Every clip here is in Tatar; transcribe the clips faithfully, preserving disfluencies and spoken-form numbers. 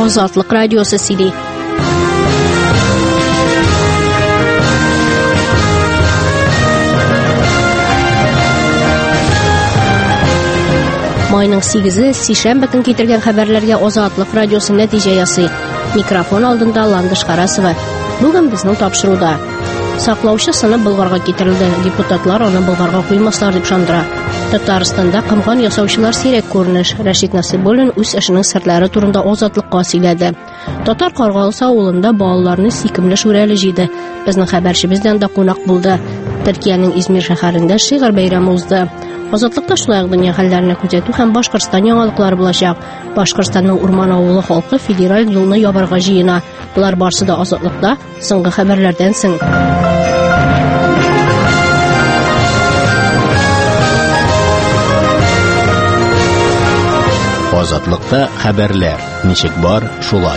Азатлык радиосы сөйли. Майның сигезе сишәмбе көн китергән хәбәрләргә Азатлык радиосы нәтиҗә ясый. Микрофон алдында Ландыш Карасова. Бүген безнең тапшыруда саклаучы сыны Болгарга китерелде. Депутатлар аны Болгарга куймаслар дип шандыра. Татарстанда кымган ясаучылар сирәк күренеш. Рәшит Насыйбуллин үз эшенең серләре турында Азатлыкка сөйләде. Татар Каргалысы авылында балаларны сикемле шүрәле җыйды. Безнең хәбәрчебездән дә кунак булды. Төркиянең Измир шәһәрендә шигырь бәйрәме узды. Азатлыкта шулай ук дөнья хәлләрен күзәтү һәм Башкортстан яңалыклары булачак. Башкортстанның Урман авылы халкы федераль юлны ябарга җыена. Булар барсы да Азатлыкта соңгы хәбәрләрдән соң. Азатлыкта хәбәрләр. Ничек бар, шулай.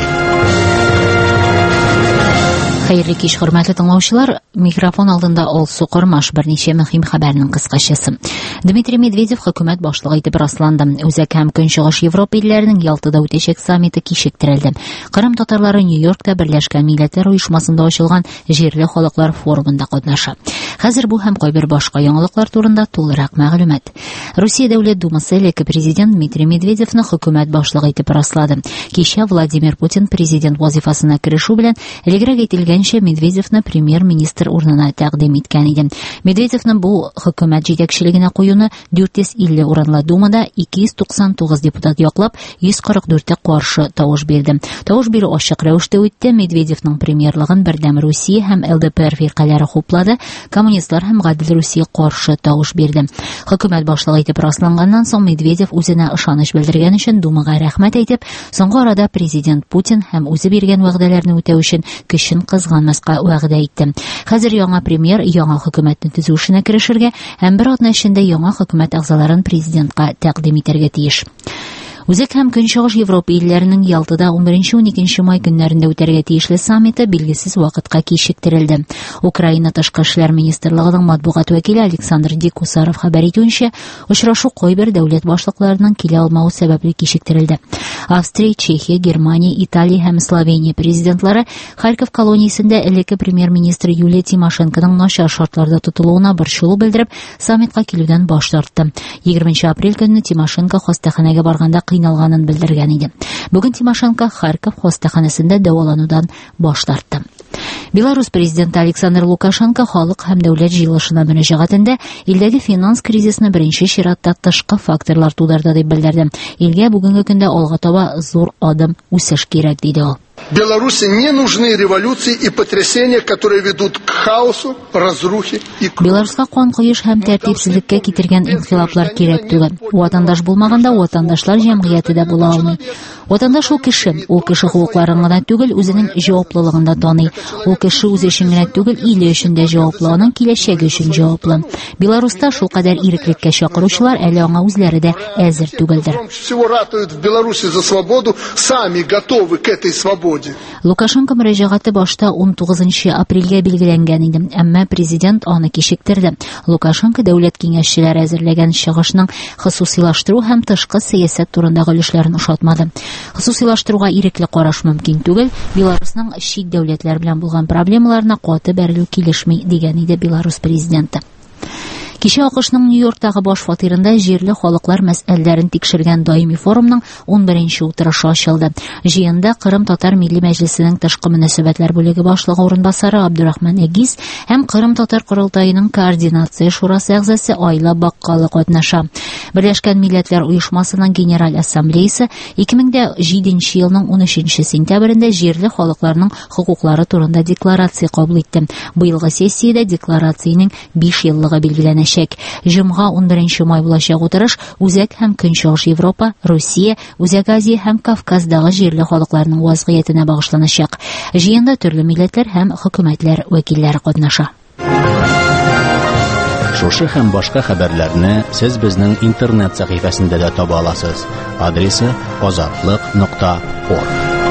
Хәерле кич, хөрмәтле тыңлаучылар. Микрофон алдында Алсу Кормаш берничә мөһим хәбәрнең кыскачасы. Дмитрий Медведев хөкүмәт башлыгы итеп расланды. Үзәк һәм Көнчыгыш Европа илләренең Ялтада үтәчәк саммиты кичектерелде. Кырым татарлары Нью-Йоркта Берләшкән Милләтләр оешмасында ачылган җирле халыклар форумында катнаша. Хәзер бу һәм кайбер башка яңалыклар турында тулырак мәгълүмат. Русия Дәүләт Думасы элекке президент Дмитрий Медведевны хөкүмәт башлыгы итеп раслады. Кичә Владимир Путин президент вазифасына керешү белән элегрәк әйтелгәнчә Медведевны премьер-министр урынына тәкъдим иткән иде. Медведевны бу хөкүмәт җитәкчелегенә куюны дүрт йөз илле урынлы Думада ике йөз туксан тугыз депутат яклап, йөз кырык дүрт каршы тавыш бирде. Тавыш бирү ачык рәвештә үтте. Медведевның премьерлыгын Бердәм Русия һәм ЛДПР фиркалары хуплады. Коммунистлар һәм Гадел Русия каршы тавыш бирде. Хөкүмәт башлыгы итеп расланганнан соң Медведев үзенә ышаныч белдергән өчен Думага рәхмәт әйтеп, соңгы арада президент Путин һәм үзе биргән вәгъдәләрне үтәү өчен көчен кызганмаска вәгъдә итте. Хәзер яңа премьер яңа хөкүмәтне төзү эшенә керешергә һәм бер атна эчендә яңа хөкүмәт әгъзаларын президентка тәкъдим итәргә тиеш. Үзәк һәм Көнчыгыш Европа илләренең Ялтада он беренче-он икенче май көннәрендә үтәргә тиешле саммиты билгесез вакытка кичектерелде. Украина тышкы эшләр министрлыгының матбугат вәкиле Александр Дикусаров хәбәр итүенчә, очрашу кайбер дәүләт башлыкларының килә алмауы сәбәпле кичектерелде. Австрия, Чехия, Германия, Италия һәм Словения президентлары Харьков колониясендә элекке премьер-министр Юлия Тимошенконың начар шартларда тотылуына борчылу белдереп, саммитка килүдән баш тартты. егерменче апрель көнне Тимошенко хастаханәгә барганда кыйналганын белдергән иде. Бүген Тимошенко Харьков хастаханәсендә дәваланудан баш тартты. Беларусь президенты Александр Лукашенко халык һәм дәүләт җыелышына мөнәҗәгатендә илдәге финанс кризисны беренче чиратта тышкы факторлар тудырды дип белдерде. Илгә бүгенге көндә алга таба зур адым үсеш кирәк диде ул. Беларуси не нужны революции и потрясения, которые ведут к хаосу, разрухе и крови. Беларуска кан коеш һәм тәртипсезлеккә китергән инкыйлаблар кирәк түгел. Ватандаш булмаганда ватандашлар җәмгыяте дә була алмый. Ватандаш ул кеше, ул кеше хукукларын гына түгел, үзенең җаваплылыгын да таный. Ул кеше үзе өчен генә түгел, иле өчен дә җаваплы, аның киләчәге өчен җаваплы. Беларуста шул кадәр иреклеккә чакыручылар әле аңа үзләре дә әзер түгелдер. Всего ратуют в Беларуси за свободу, сами готовы к этой свободе. Лукашенко мөрәҗәгате башта он тугызынчы апрельгә билгеләнгән иде, әмма президент аны кичектерде. Лукашенко дәүләт киңәшчеләре әзерләгән чыгышның хосусилаштыру һәм тышкы сәясәт турындагы өлешләрен ошатмады. Хосусилаштыруга ирекле караш мөмкин түгел, Беларусның чит дәүләтләр белән булган проблемаларына каты бәрелү килешми дигән иде Беларус президенты. Кичә АКШның Нью-Йорктагы баш фатирында җирле халыклар мәсьәләләрен тикшергән даими форумның он беренче утырышы ачылды. Җыенда Кырым Татар Милли Мәҗлесенең тышкы мөнәсәбәтләр бүлеге башлыгы урынбасары Абдурахман Эгиз һәм Кырым Татар Корылтаеның координация шурасы әгъзасы Айла Баккалы катнаша. Берләшкән Милләтләр оешмасының Генераль Ассамблеясы ике мең җиденче елның унөченче сентябрендә җирле халыкларның хокуклары турында декларация кабул итте. Быелгы сессиядә декларациянең биш еллыгы билгеләнә. Җомга он беренче май булачак утырыш Үзәк һәм Көнчыгыш Европа, Русия, Үзәк Азия һәм Кавказдагы җирле халыкларның вазгыятенә багышланачак. Җыенда төрле милләтләр һәм хөкүмәтләр вәкилләре катнаша. Шушы һәм башка хәбәрләрне сез безнең интернет сәхифәсендә дә таба аласыз. Адресы азатлык нокта орг.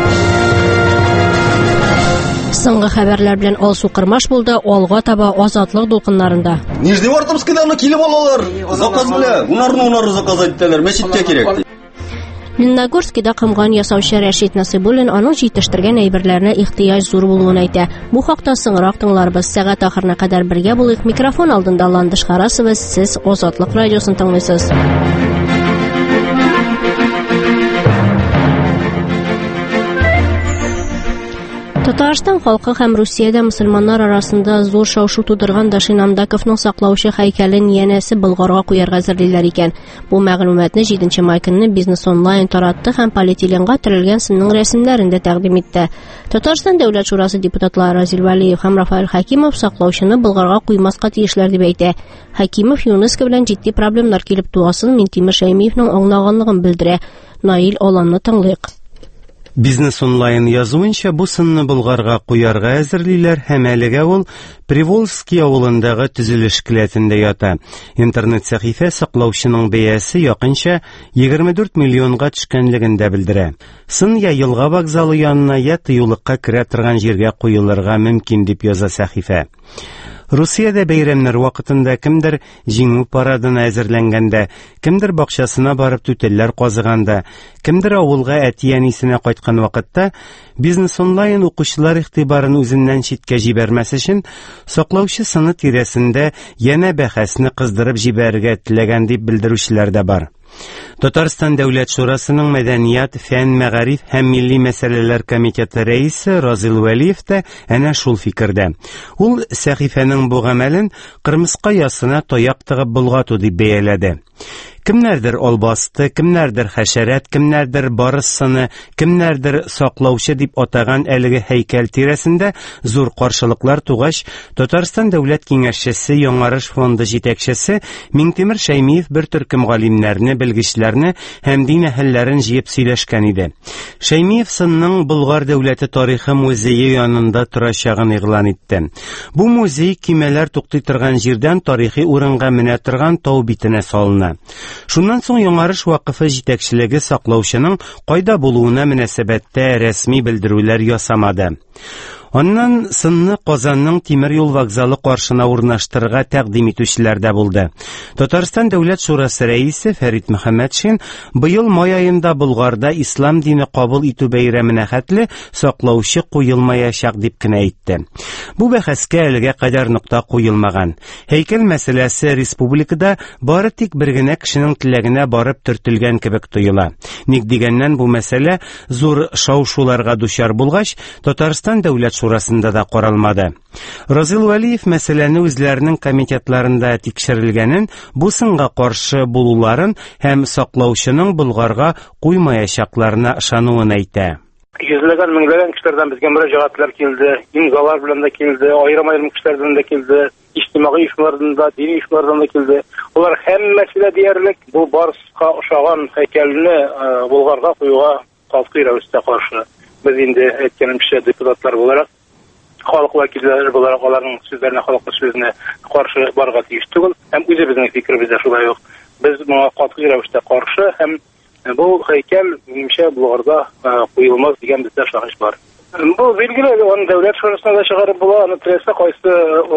Соңгы хәбәрләр белән Алсу Кормаш булды, алга таба азатлык дулкыннарында. Нижневартовскидан килеп алалар. Заказ белән. Унарны унары заказ иттеләр. Мәчеткә кирәк. Лениногорскида кымган ясаучы Рәшит Насыйбуллин аның җитештергән әйберләренә ихтыяҗ зур булуын әйтә. Бу хакта соңрак тыңларбыз. Сәгать ахырына кадәр бергә булыйк. Микрофон алдында Ландыш Карасова, сез Азатлык радиосын тыңлыйсыз. Татарстан халкы һәм Русиядә мөселманнар арасында зур шау-шу тудырган Дашин Амдаковның саклаучы һәйкәлен янәсе Болгарга куярга әзерлиләр икән. Бу мәгълүматны җиденче май көнне Бизнес онлайн таратты һәм полиэтиленга төрелгән сымның рәсемнәрен дә тәкъдим итте. Татарстан Дәүләт Шурасы депутатлары Разил Вәлиев һәм Рафаэль Хәкимов саклаучыны Болгарга куймаска тиешләр дип әйтә. Хәкимов ЮНЕСКО белән җитди проблемнар килеп туасын Минтимер Шәймиевның аңлаганлыгын белдерә. Наил Аланны тыңлыйк. Бизнес онлайн язуынча бу сынны Болгарга куярга әзерлиләр һәм әлегә ул Приволжский авылындагы төзелеш келәтендә ята. Интернет-сәхифә саклаучының бәясе якынча егерме дүрт миллионга төшкәнлеген дә белдерә. Сын я елга вокзалы янына, я тыюлыкка керә торган җиргә куелырга мөмкин дип яза сәхифә. Русиядә бәйрәмнәр вакытында кемдер җиңү парадына әзерләнгәндә, кемдер бакчасына барып түтәлләр казыганда, кемдер авылга әти-әнисенә кайткан вакытта Бизнес онлайн укучылар игътибарын үзеннән читкә җибәрмәс өчен саклаучы сыны тирәсендә янә бәхәсне кыздырып җибәрергә теләгән дип белдерүчеләр дә бар. Татарстан Дәүләт Шурасының Мәдәният, фән, мәгариф һәм милли мәсьәләләр комитеты рәисе Разил Вәлиев тә әнә шул фикердә. Ул сәхифәнең бу гамәлен кырмыска ясына таяк тыгып болгату дип бәяләде. Кемнәрдер албасты, кемнәрдер хәшәрәт, кемнәрдер барысыны, кемнәрдер саклаучы дип атаган әлеге һәйкәл тирәсендә зур каршылыклар тугач, Татарстан Дәүләт Киңәшчесе, Яңарыш фонды җитәкчесе Минтимер Шәймиев бер төркем галимнәрне, белгечләрне һәм дин әһелләрен җыеп сөйләшкән иде. Шәймиев сынның Болгар дәүләте тарихы музее янында торачагын игълан итте. Бу музей кимәләр туктый торган җирдән тарихи урынга менә торган тау битенә салына. Шуннан соң Яңарыш вакыфы җитәкчелеге саклаучының кайда булуына мөнәсәбәттә рәсми белдерүләр ясамады. Аннан сынны Казанның тимер юл вокзалы каршына урнаштырырга тәкъдим итүчеләр дә булды. Татарстан Дәүләт Шурасы рәисе Фәрит Мөхәммәтшин быел май айында Болгарда ислам дине кабул итү бәйрәменә хәтле саклаучы куелмаячак дип кенә әйтте. Бу бәхәскә әлегә кадәр нокта куелмаган. Һәйкәл мәсьәләсе республикада бары тик бер генә кешенең теләгенә барып төртелгән кебек тоела. Ник дигәннән бу мәсьәлә зур шау-шуларга дучар булгач, Татарстан Дәүләт Шурасында да каралмады. Разил Вәлиев мәсьәләне үзләренең комитетларында тикшерелгәнен, бу сынга каршы булуларын һәм саклаучының Болгарга куймаячакларына ышануын әйтә. Йөзләгән, меңләгән кешеләрдән безгә мөрәҗәгатьләр килде, имзалар белән дә килде, аерым-аерым кешеләрдән дә килде, иҗтимагый оешмалардан да, дини оешмалардан да килде. Улар һәммәсе дә диярлек бу барыска ошаган һәйкәлне Болгарга куюга катгый рәвештә каршы. Без инде әйткәнемчә депутатлар буларак, халык вәкилләре буларак аларның сүзләренә, халыкның сүзенә каршы барырга тиеш түгел. Һәм үзебезнең фикеребез дә шулай ук. Без моңа катгый рәвештә каршы һәм бу һәйкәл минемчә Болгарда куелмас дигән бездә шагыш бар. Бу билгеле, аны Дәүләт Шурасына да чыгарып була, аны теләсә кайсы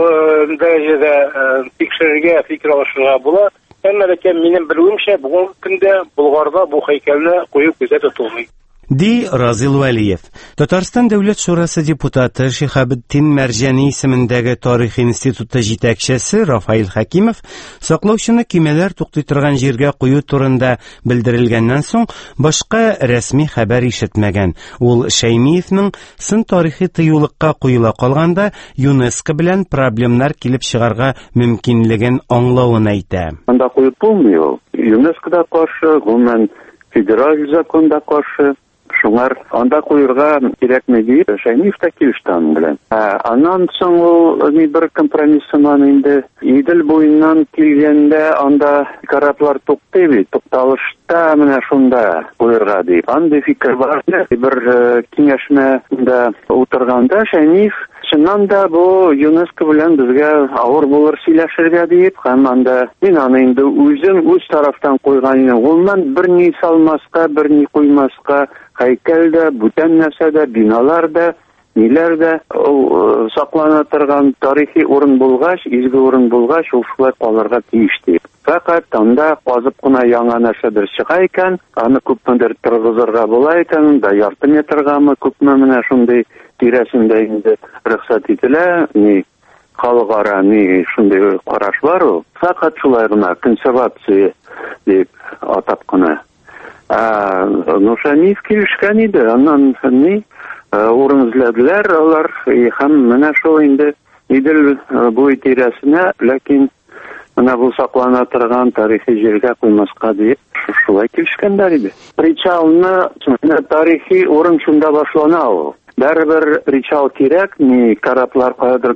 дәрәҗәдә тикшерергә, фикер алышырга була. Әмма ләкин минем белүемчә, бүгенге көндә Болгарда бу һәйкәлне кую күздә тотылмый. Ди Разил Вәлиев. Татарстан Дәүләт Шурасы депутаты Шихабетдин Мәрҗани исемендәге Тарих институты җитәкчесе Рафаэль Хәкимов саклаучыны кимәләр туктый торган җиргә кую турында белдерелгәннән соң башка рәсми хәбәр ишетмәгән. Ул Шәймиевнең сын тарихи тыюлыкка куела калганда ЮНЕСКО белән проблемнар килеп чыгарга мөмкинлеген аңлавын әйтә. Анда куеп булмый. ЮНЕСКОда каршы, гомумән федераль законда каршы. Шуңар анда куярга кирәкме дип Шәймиев тә килешкән белән. Аннан соң ул ни бер компромиссыман инде Идел буеннан килгәндә анда кораблар туктый бит, тукталышта менә шунда куярга дип. Анда фикер бар. Бер киңәшмәдә утырганда Шәймиев чыннан да бу ЮНЕСКО белән безгә авыр булыр сөйләшергә дип, һәм анда мин аны инде үзем үз тарафтан куйган идем. Гомумән берни салмаска, берни куймаска, һәйкәл дә, бүтән нәрсә дә, биналар да ниләрдә ул саклана торган тарихи урын булгач, изге урын булгач, ул шулай калырга тиеш дип. Фәкать анда казып кына яңа нәрсәдер чыга икән, аны күпмедер торгызырга була икән, да ярты метргамы күпме менә шундый тирәсендә инде рөхсәт ителә, ни халыкара ни шундый караш бар ул. Фәкать шулай гына консервация дип атап кына. А, ну Шамиев килешкән иде, аннан ни урын эзләделәр алар, һәм менә шул инде Идел буй тирәсенә, ләкин менә бу саклана торган тарихи җиргә куймаска дип шулай килешкәннәр иде. Причалны тарихи урын шунда башлана ул. Бәрбер причал кирәк, ни кораблар каядыр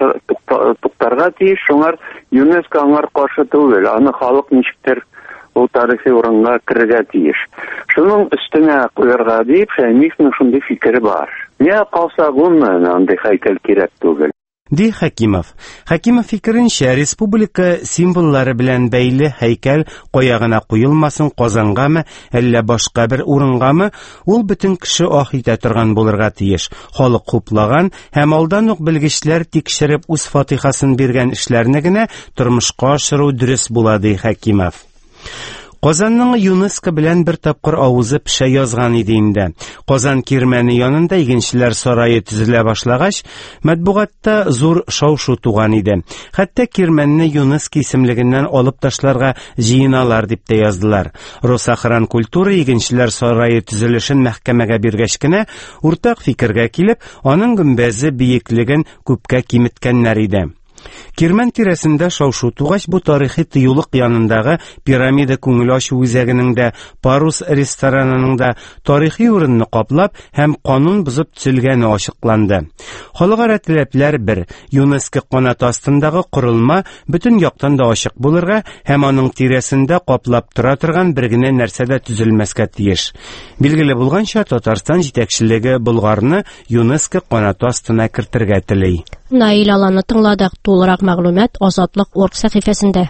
туктарга тиеш, шуңар ЮНЕСКО аңар каршы түгел, аны халык ничектер ул тарихи урынга керергә тиеш. Шуның өстенә куярга дип Шәймиевнең шундый фикере бар. Не калса гомумән андый һәйкәл кирәк түгел. Ди Хәкимов. Хәкимов фикеренчә, республика символлары белән бәйле һәйкәл кая гына куелмасын, Казангамы, әллә башка бер урынгамы, ул бөтен кеше ах итә торган булырга тиеш. Халык хуплаган һәм алдан ук белгечләр тикшереп үз фатихасын биргән эшләрне генә тормышка ашыру дөрес була, ди Хәкимов. Казанның ЮНЕСКО белән бер тапкыр авызы пешә язган иде инде. Казан кирмәне янында игенчеләр сарае төзелә башлагач, матбугатта зур шау-шу туган иде. Хәтта кирмәнне ЮНЕСКО исемлегеннән алып ташларга җыеналар дип тә яздылар. Росахран культура игенчеләр сарае төзелешен мәхкәмәгә биргәч кенә, уртак фикергә килеп, аның гөмбәзе биеклеген күпкә киметкәннәр иде. Кирмән тирәсендә шау-шу тугач, бу тарихи тыюлык янындагы пирамида күңел ачу үзәгенең дә, Парус ресторанының да тарихи урынны каплап һәм канун бузып төзелгәне ачыкланды. Халыкара таләпләр бер, ЮНЕСКО канаты астындагы корылма бөтен яктан да ачык булырга һәм аның тирәсендә каплап тора торган бер генә нәрсә дә төзелмәскә тиеш. Билгеле булганча, Татарстан җитәкчелеге Болгарны ЮНЕСКО канаты астына кертергә тели. Наил Аланы тыңладык. Тулырак мәгълүмат Азатлык орг сәхифәсендә.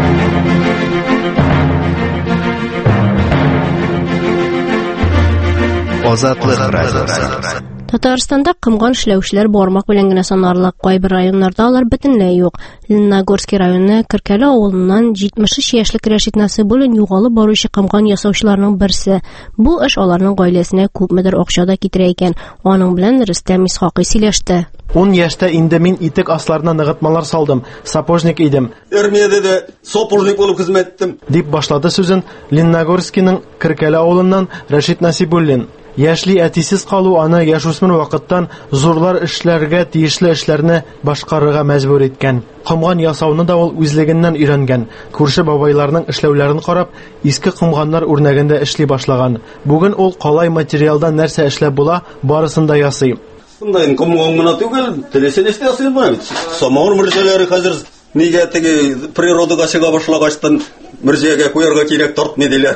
Азатлык радиосы. Татарстанда кымган эшләүчеләр бармак белән генә санарлык, кайбер районнарда алар бөтенләй юк. Лениногорский районы Кыркәле авылыннан җитмеш өч яшьлек Рәшит Насыйбуллин югалып баручы кымган ясаучыларның берсе. Бу эш аларның гаиләсенә күпмедер акча да китерә икән. Аның белән Рөстәм Исхакый сөйләште. ун яшьтә инде мин итек асларына ныгытмалар салдым, сапожник идем. Армиядә дә сапожник булып хезмәт иттем. Дип башлады сүзен Лениногорскийның Кыркәле авылыннан Рәшит Насыйбуллин. Яшьли әтисез калу аны яшүсмер вакыттан зурлар эшләргә тиешле эшләрне башкарырга мәҗбүр иткән. Кымган ясауны да ул үзлегеннән өйрәнгән. Күрше бабайларның эшләүләрен карап, иске кымганнар үрнәгендә эшли башлаган. Бүген ул калай материалдан нәрсә эшләп була, барысын да ясый. Шундай кымган гына түгел, телесен эшләп ясый була бит. Самавыр мөрҗәләре хәзер нигә теге природага чыга башлагачтан мөрҗәгә куярга кирәк тартмый диләр.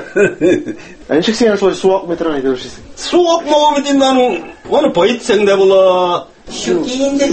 Ничек син шулай су акмый торган идең син? Су акмау бит инде аның, аны пойтсаң да була. Щуки инде.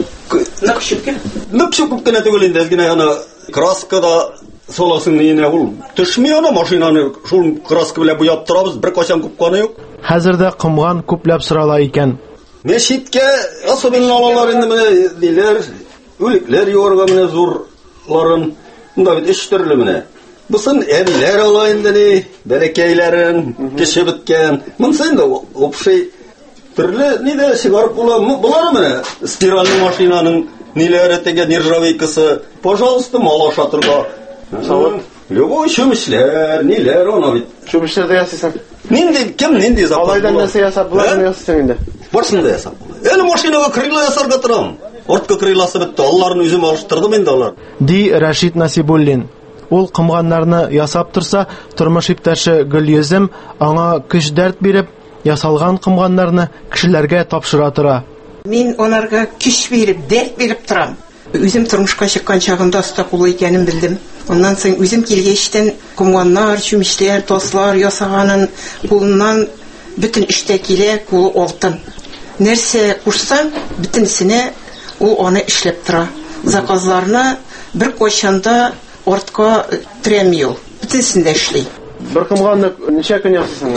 Нык щуки. Нык щуки кенә түгел инде, генә аны краскада соласын инде ул. Төшми аны машинаны шул краска белән буяп торабыз, бер качан купканы юк. Хәзердә кымган күпләп сырала икән. Мәчеткә особенно алалар инде менә диләр, үлекләр юарга менә зурларын, монда бит эш төрле менә. Бусын әбиләр ала инде ни, бәләкәйләрен, кеше биткән. Монсын да общий төрле ниде чыгарып була. Булар менә спиральный машинаның ниләре теге нержавейкасы. Пожалуйста, малаша торга. Савыт. Любой чүмешләр, ниләр ана бит. Чүмешләрдә ясыйсың. Нинди, кем нинди запас? Алайдан нәрсә ясап буларны ясыйсың инде. Барсын да ясап була. Әле машинага крыло ясарга торам. Ортка крылосы бетте, алларны үзем алыштырдым инде алар. Ди Рәшит Насыйбуллин. Ул кымганнарны ясап торса, тормыш иптәше Гөлйөзем аңа көч дәрт биреп, ясалган кымганнарны кешеләргә тапшыра тора. Мин аларга көч биреп, дәрт биреп торам. Үзем тормышка чыккан чагымда оста кулы икәнен белдем. Оннан соң үзем килгәчтән кымганнар, чүмечләр, таслар ясаганын кулыннан бөтен эштә килә, кулы алтын. Нәрсә кушсаң, бөтенсенә ул аны эшләп тора. Заказларны бер качанда ортка тремил. Бөтенсен дә эшли. Бер комганны ничә көн ясыйсың?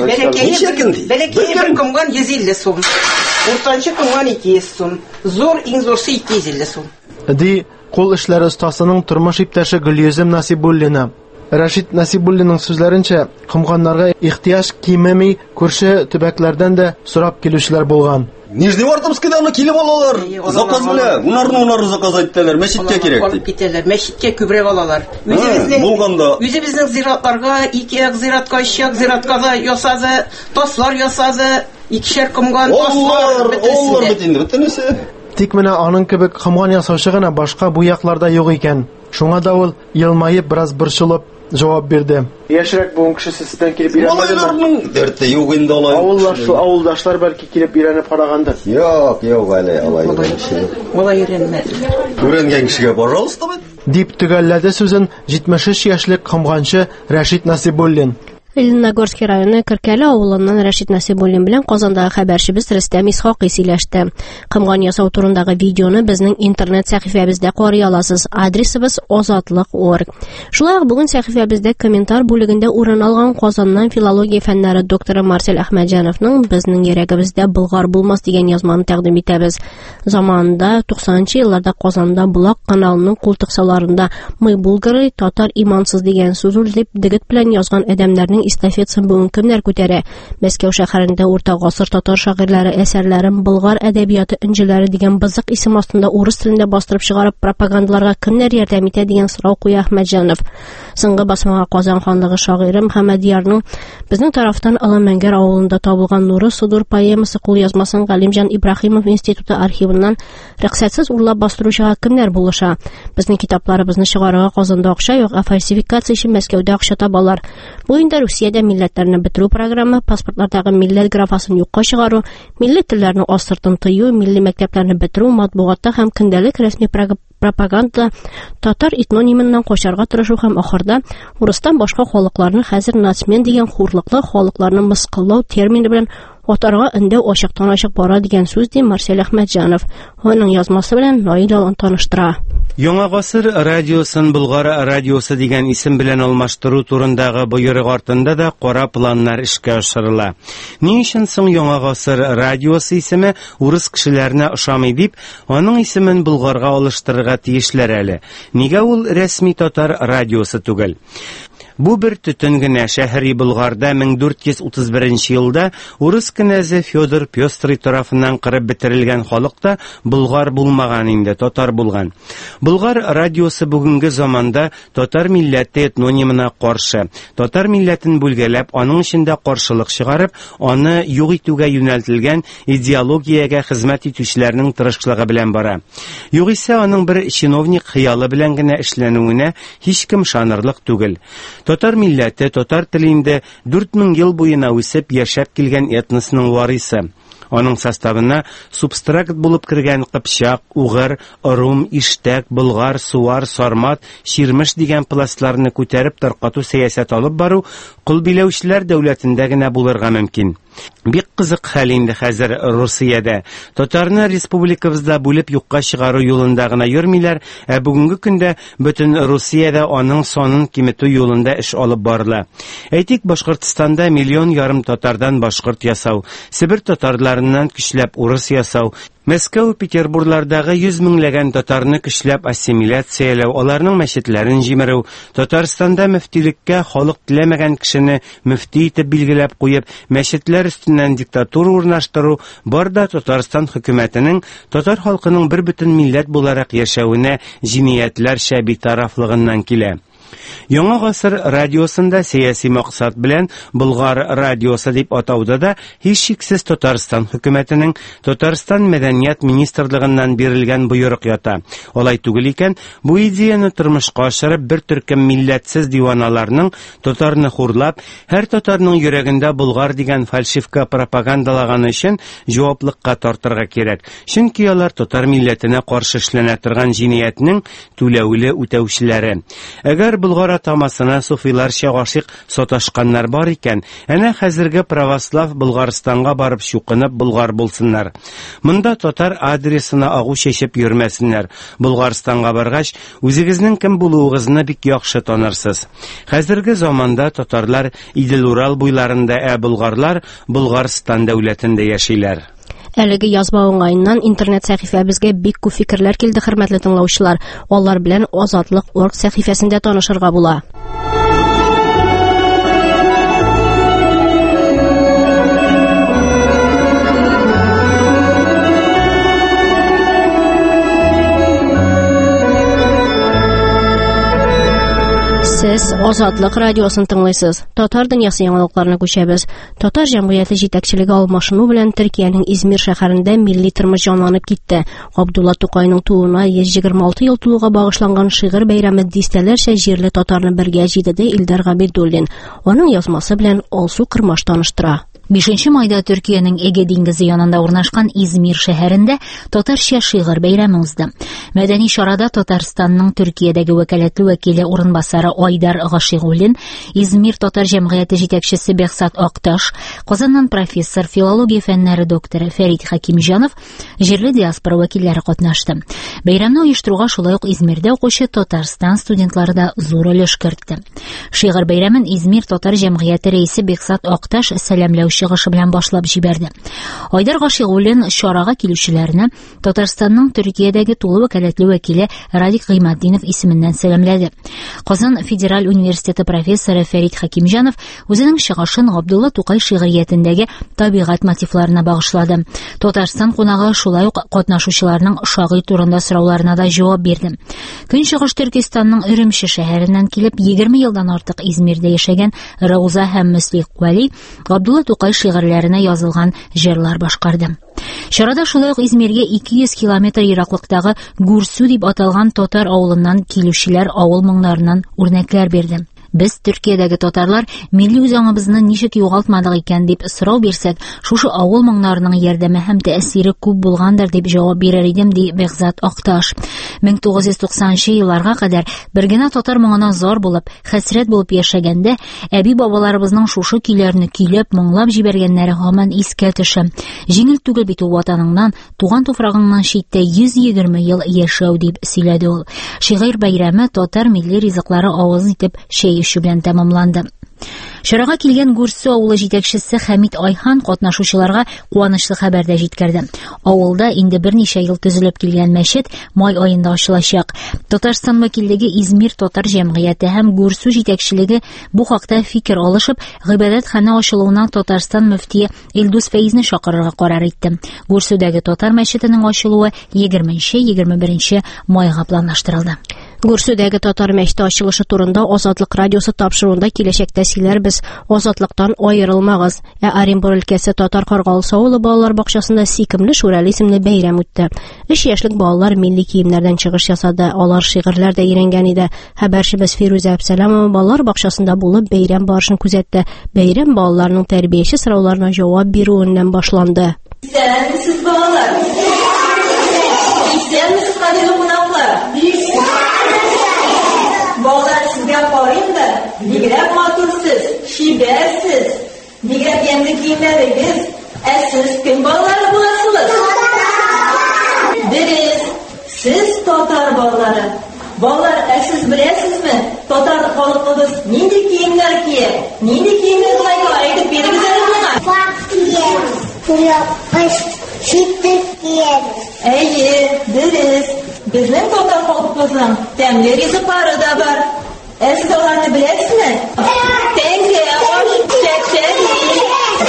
Бәләкәй бер комган йөз илле сум. Уртанчы комган ике йөз сум. Зур, иң зурсы ике йөз илле сум. Ди кул эшләре остасының тормыш иптәше Гөлйөзем Насибуллина. Рашид Насибуллинның сүзләренчә, комганнарга ихтияҗ кимеми, күрше төбәкләрдән дә сорап килүчеләр булган. Нижневартовскидан килеп алалар. Заказ белән, унарны унарны заказ иттеләр, мәчеткә кирәк дип. Алып китәләр, мәчеткә күбрәк алалар. Үзебезнең булганда, үзебезнең зиратларга ике як зиратка, өч як зиратка да ясады, таслар ясады, икешәр комган таслар бетенесе. Тик менә аның кебек комган ясаучы гына башка бу якларда юк икән. Шуңа да ул елмаеп бераз борчылып җавап бирде. Яшьрәк буын кешесе сездән килеп Малайларның дәрте юк инде алай. Авылдашлар, авылдашлар бәлки килеп өйрәнеп карагандыр. Юк, юк әле алай кеше. Алай өйрәнмәде. Өйрәнгән кешегә пожалуйста дип төгәлләде сүзен җитмеш өч яшьлек комганчы Рашид Насибуллин. Лениногорский районы Кыркәле авылыннан Рашид Насибуллин белән Казандагы хәбәрчебез Рөстәм Исхакый сөйләште. Комган ясау турындагы видеоны безнең интернет сәхифәбездә карый аласыз. Адресыбыз озатлык точка орг. Шулай ук бүген сәхифәбездә комментар бүлегендә урын алган Казаннан филология фәннәре докторы Марсель Әхмәтҗановның безнең йөрәгебездә Болгар булмас дигән язманы тәкъдим итәбез. Заманында туксанынчы елларда Казанда Булак каналының култыксаларында "Мы булгары, татар имансыз" дигән сүз дип дигет белән язган әдәмнәрнең эстафетасын бүген кемнәр күтәрә? Мәскәү шәһәрендә урта гасыр татар шагыйрьләре әсәрләрен Болгар әдәбияты инҗеләре дигән бызык исем астында урыс телендә бастырып чыгарып пропагандаларга кемнәр ярдәм итә дигән сорау куя Әхмәтҗанов. Соңгы басмага Казан ханлыгы шагыйре Мөхәммәдиярның безнең тарафтан Аламәңгәр авылында табылган Нуры Судур поэмасы кулъязмасын Галимҗан Ибраһимов институты архивыннан рөхсәтсез урлап бастыручыга кемнәр булыша? Безнең китапларыбызны чыгарырга Казанда акча юк, ә фальсификация өчен Мәскәүдә акча табалар. Бу инде Русиядә милләтләрне бетерү программы, паспортлардагы милләт графасын юкка чыгару, милли телләрне астыртын тыю, милли мәктәпләрне бетерү, матбугатта һәм көндәлек рәсми пропаганда татар этнонимыннан качарга тырышу һәм ахырда урыстан башка халыкларны хәзер нацмен дигән хурлыклы халыкларны мыскыллау термины белән атарга инде ачыктан ачык бара дигән сүз ди Марсель Әхмәтҗанов. Аның язмасы белән Наил Алан таныштыра. Яңа гасыр радиосын Болгар радиосы дигән исем белән алмаштыру турындагы боерык артында да кара планнар эшкә ашырыла. Ни өчен соң Яңа гасыр радиосы исеме урыс кешеләренә ошамый дип, аның исемен Болгарга алыштырырга тиешләр әле. Нигә ул рәсми татар радиосы түгел? Бу бер төтен генә шәһри Болгарда мең дүрт йөз утыз беренче елда урыс кенәзе Федор Пёстрый тарафыннан кырып бетерелгән халыкта болгар булмаган инде, татар булган. Болгар радиосы бүгенге заманда татар милләте этнонимына каршы, татар милләтен бүлгәләп, аның эчендә каршылык чыгарып, аны юк итүгә юнәлтелгән идеологиягә хезмәт итүчеләрнең тырышлыгы белән бара. Югыйсә аның бер чиновник хыялы белән генә эшләнүенә һичкем шанырлык түгел. Татар милләте, татар телендә дүрт мең ел буена үсеп яшәп килгән этносның варысы. Аның составына субстракт булып кергән Кыпчак, Угыр, Орум, Иштәк, Болгар, Суар, Сармат, Ширмеш дигән пластларны күтәреп таркату сәясәт алып бару кул биләүчеләр дәүләтендә генә булырга мөмкин. Бик кызык хәл инде хәзер Русиядә. Татарны республикабызда бүлеп юкка чыгару юлында гына йөрмиләр, ә бүгенге көндә бөтен Русиядә аның санын киметү юлында эш алып барыла. Әйтик, Башкортстанда миллион ярым татардан башкорт ясау, Себер татарларыннан көчләп урыс ясау, Мәскәү, Петербурглардагы йөз меңләгән татарны көчләп ассимиляцияләү, аларның мәчетләрен җимерү, Татарстанда мөфтилеккә халык теләмәгән кешене мөфти итеп билгеләп куеп, мәчетләр өстеннән диктатура урнаштыру, бар да Татарстан хөкүмәтенең татар халкының бер бөтен милләт буларак яшәвенә җиниятләрчә битарафлыгыннан килә. Яңа гасыр радиосында сәяси максат белән Болгар радиосы дип атауда да һичшиксез Татарстан хөкүмәтенең Татарстан мәдәният министрлыгыннан бирелгән боерык ята. Алай түгел икән, бу идеяны тормышка ашырып бер төркем милләтсез диваналарның татарны хурлап, һәр татарның йөрәгендә Болгар дигән фальшивка пропагандалаганы өчен җаваплыкка тартырга кирәк. Чөнки алар татар милләтенә каршы эшләнә торган җинаятьнең түләүле үтәүчеләре. Әгәр Әгәр Болгар атамасына суфиларча гашыйк саташканнар бар икән, әнә хәзерге православ Болгарстанга барып чукынып Болгар булсыннар. Монда татар адресына агу чәчеп йөрмәсеннәр. Болгарстанга баргач, үзегезнең кем булуыгызны бик яхшы танырсыз. Хәзерге заманда татарлар Идел-Урал буйларында, ә болгарлар Болгарстан дәүләтендә яшиләр. Әлеге язма уңайыннан интернет сәхифәбезгә бик күп фикерләр килде, хөрмәтле тыңлаучылар. Алар белән Азатлык точка орг сәхифәсендә танышырга була. Сез Азатлык радиосын тыңлыйсыз. Татар дөньясы яңалыкларына күчәбез. Татар җәмгыяте җитәкчелеге алмашыну белән Төркиянең Измир шәһәрендә милли тормыш җанланып китте. Габдулла Тукайның тууына йөз егерме алты ел тулуга багышланган шигырь бәйрәме дистәләрчә җирле татарны бергә җыйды Илдар Габидуллин. Аның язмасы белән Алсу Кырмаш таныштыра. бишенче майда Төркиянең Эге диңгезе янында урнашкан Измир шәһәрендә татарча шигырь бәйрәме узды. Мәдәни чарада Татарстанның Төркиядәге вәкаләтле вәкиле урынбасары Айдар Гашигуллин, Измир татар җәмгыяте җитәкчесе Бехсат Акташ, Казаннан профессор, филология фәннәре докторы Фәрит Хакимҗанов, җирле диаспора вәкилләре катнашты. Бәйрәмне оештыруга шулай ук Измирдә укучы Татарстан студентлары да зур өлеш кертте. Шигырь бәйрәмен Измир татар җәмгыяте рәисе Бехсат Акташ сәламләү чыгышы белән башлап җибәрде. Айдар Гашигуллин чарага килүчеләрне Татарстанның Төркиядәге тулы вәкаләтле вәкиле Радик Гыйматдинов исеменнән сәламләде. Казан Федераль университеты профессоры Фәрит Хакимҗанов үзенең чыгышын Габдулла Тукай шигъриятендәге табигать мотивларына багышлады. Татарстан кунагы шулай ук катнашучыларның шагыйрь турында сорауларына да җавап бирде. Көнчыгыш Төркистанның Өремче шәһәреннән килеп егерме елдан артык Измирдә яшәгән Рауза һәм Мөслих Вали Габдулла Тукай шигырьләренә язылган җырлар башкарды. Чарада шулай ук Измиргә ике йөз километр ераклыктагы Гурсу дип аталган татар авылыннан килүчеләр авыл моңнарыннан үрнәкләр бирде. Без Төркиядәге татарлар милли үзаңыбызны ничек югалтмадык икән дип сорау бирсәк, шушы авыл моңнарының ярдәме һәм тәэсире күп булгандыр дип җавап бирер идем, ди Бехзат Акташ. мең тугыз йөз туксанынчы елларга кадәр бер генә татар моңына зар булып, хәсрәт булып яшәгәндә, әби бабаларыбызның шушы көйләрне көйләп, моңлап җибәргәннәре һаман искә төшә. Җиңел түгел бит ул ватаныңнан, туган туфрагыңнан читтә йөз егерме ел яшәү дип сөйләде ул. Шигырь бәйрәме татар милли ризыклары авыз итеп шәй ишү белән тәмамланды. Чарага килгән Гурсу авылы җитәкчесе Хәмит Айхан катнашучыларга куанычлы хәбәрдә җиткерде. Авылда инде берничә ел төзелеп килгән мәчет май аенда ачылачак. Татарстан вәкиллеге Измир татар җәмгыяте һәм Гурсу җитәкчелеге бу хакта фикер алышып, гыйбадәтхана ачылуына Татарстан мөфтие Илдус Фәйзне чакырырга карар итте. Гурсудагы татар мәчетенең ачылуы егерменче-егерме беренче майга планлаштырылды. Гурсудагы татар мәчете ачылышы турында Азатлык радиосы тапшыруында киләчәктә сөйләрбез. Азатлыктан аерылмагыз. Ә Оренбур өлкәсе татар Каргалысы авылы балалар бакчасында Сикемле Шүрәле исемле бәйрәм үтте. Өч яшьлек балалар милли киемнәрдән чыгыш ясады. Алар шигырьләр дә өйрәнгән иде. Хәбәрчебез Фируза Әбсәләмова балалар бакчасында булып бәйрәм барышын күзәтте. Бәйрәм балаларның тәрбияче сорауларына җавап бирүеннән башланды. Исәнмесез балалар? Исәнмесез кадерле кунаклар? Балалар сезгә карыйм да, бигрәк матурсыз, чибәрсез, бигрәк ямьле киемнәрегез, ә сез кем балалары буласыз? Дөрес, сез татар балалары. Балалар, ә сез беләсезме, татар халкыбыз нинди киемнәр кия? Нинди киемнәр булайга әйтеп бирегез әле миңа? Фак кием, кулаккыш, читек кием. Әйе, дөрес. Безнең татар халкыбызның тәмле ризыклары да бар. Ә сез аларны беләсезме? Тәңге, аш, чәкчәги,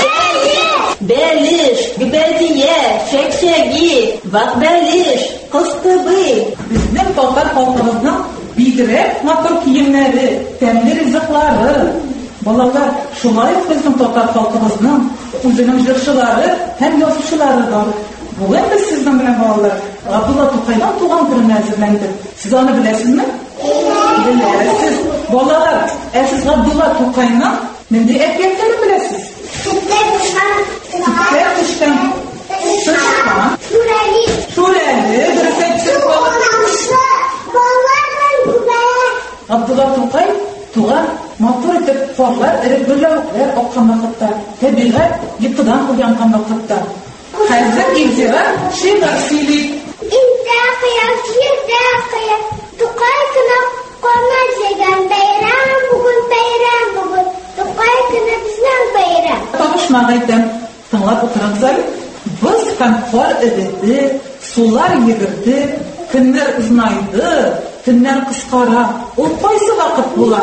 бәлеш, гбәдия, чәкчәги, вакбәлеш, кыстыбый. Безнең татар халкыбызның бигрәк матур киемнәре, тәмле ризыклары. Балалар, шулай ук безнең татар халкыбызның үзенең җырчылары һәм язучылары бар. Бүген без сезнең белән балалар Габдулла Тукайның туган көненә әзерләндек. Сез аны беләсезме? Беләсез. Балалар, ә сез Габдулла Тукайның нинди әкиятләрен беләсез? Күптән кушкан. Күптән кушкан. Кушкан. Шүрәле. Шүрәле. Дөрес әйттегез. Балаларның Абдулла Тукай туган матур итеп фарлар, эреп гөлләвекләр аккан вакытта, табигать йокыдан уянган вакытта. Хәзер Илзира шигырь сөйли. Интәкъя, интәкъя, Тукай кына кана җигән бәйрәм, бүген бәйрәм, бүген Тукай кына безнең бәйрәм. Табышмак әйтәм, тыңлап утырыгызлар. Без һәм кар эреде, сулар йөгерде, көннәр узнайды, көннәр кыскара. Ул кайсы вакыт була?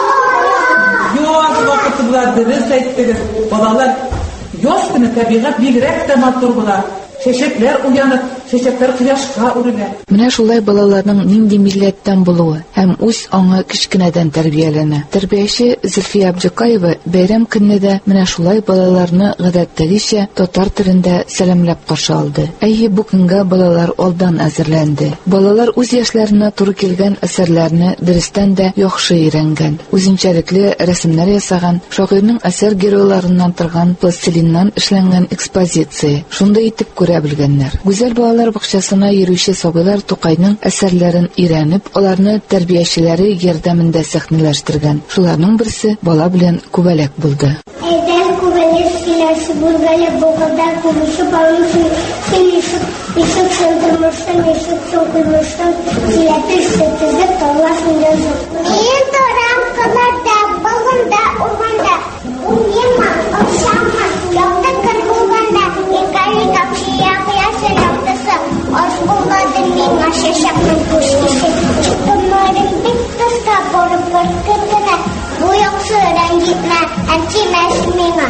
Яз вакыты була, дөрес әйттегез. Балалар, яз көне табигать бигрәк тә матур була. Чәчәкләр уянып, чәчәкләр кояшка үрелә. Менә шулай балаларның нинди милләттән булуы һәм үз аңы кичкенәдән тәрбияләнә. Тәрбияче Зөлфия Абҗакаева бәйрәм көнендә менә шулай балаларны гадәттәгечә татар телендә сәламләп каршы алды. Әйе, бу көнгә балалар алдан әзерләнде. Балалар үз яшьләренә туры килгән әсәрләрне дөрестән дә яхшы өйрәнгән. Үзенчәлекле рәсемнәр ясаган, шагыйрьнең әсәр геройларыннан торган пластилиннан эшләнгән экспозиция. Шунда итеп күрә белгәннәр. Гүзәл балалар бакчасына йөрүче сабыйлар Тукайның әсәрләрен өйрәнеп, аларны тәрбиячеләре ярдәмендә сәхнәләштергән. Шуларның берсе бала белән күбәләк булды. Әйдән күбәләк киләсе булганы булганда күрүше балысын килешеп, ишек сындырмыштан, ишек сокылмыштан, киләтер сетезеп талласын язып. Ин торам кыларда, булганда, урманда, уйма, акшамма, якта кыр булганда, икәли капшия кыясы яктысы, аш булгады миңа шәшәкнең күшкесе. Чыкымнарым бик кыска булып кыркыргына, бу яхшы рәнҗитмә, әнчимәс миңа.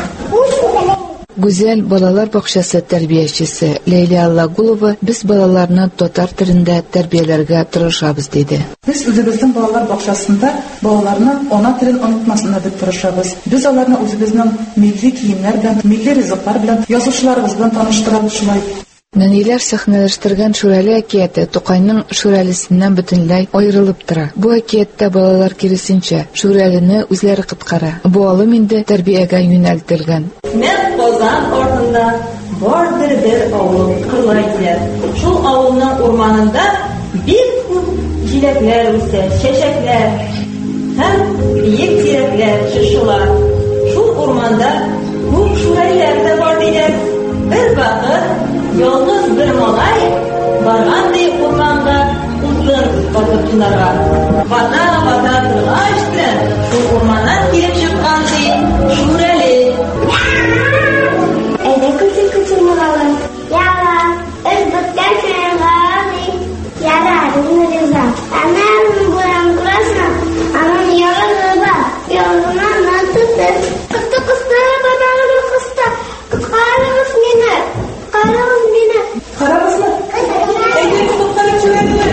Гүзәл балалар бакчасы тәрбиячесе Ләйлә Аллагулова без балаларны татар телендә тәрбияләргә тырышабыз диде. Без үзебезнең балалар бакчасында балаларны ана телен онытмасыннар дип тырышабыз. Без аларны үзебезнең милли киемнәр белән, милли ризыклар белән, язучыларыбыз белән таныштырабыз шулай. Нәниләр сәхнәләштергән Шүрәле әкияте Тукайның Шүрәлесеннән бөтенләй аерылып тора. Бу әкияттә балалар киресенчә Шүрәлене үзләре коткара. Бу алым инде тәрбиягә юнәлтелгән. Мен Казан артында бардыр бер авыл кырлайдылар. Шул авылның урманында бик күп җиләкләр үсә, чәчәкләр һәм биек тирәкләр, шишылар. Шул урманда күп шүрәләр дә бар диләр. Бер вакыт ялгыз бер малай барган ди урманга утын катып тунарга. Бата-бата торгач белән шул урманнан килеп чыккан ди Шүрәле. Әйдә күсел-күсел малалар. Яла, özbekten şöyle yara, rüzga. Anam buram burasına, anam yolu var. Yoluna nasıl kıstı kıstı badanı kıstı. Kıskarımız mene, karımız mene. Karımız mı? Әйдә кутукканы чүрәле.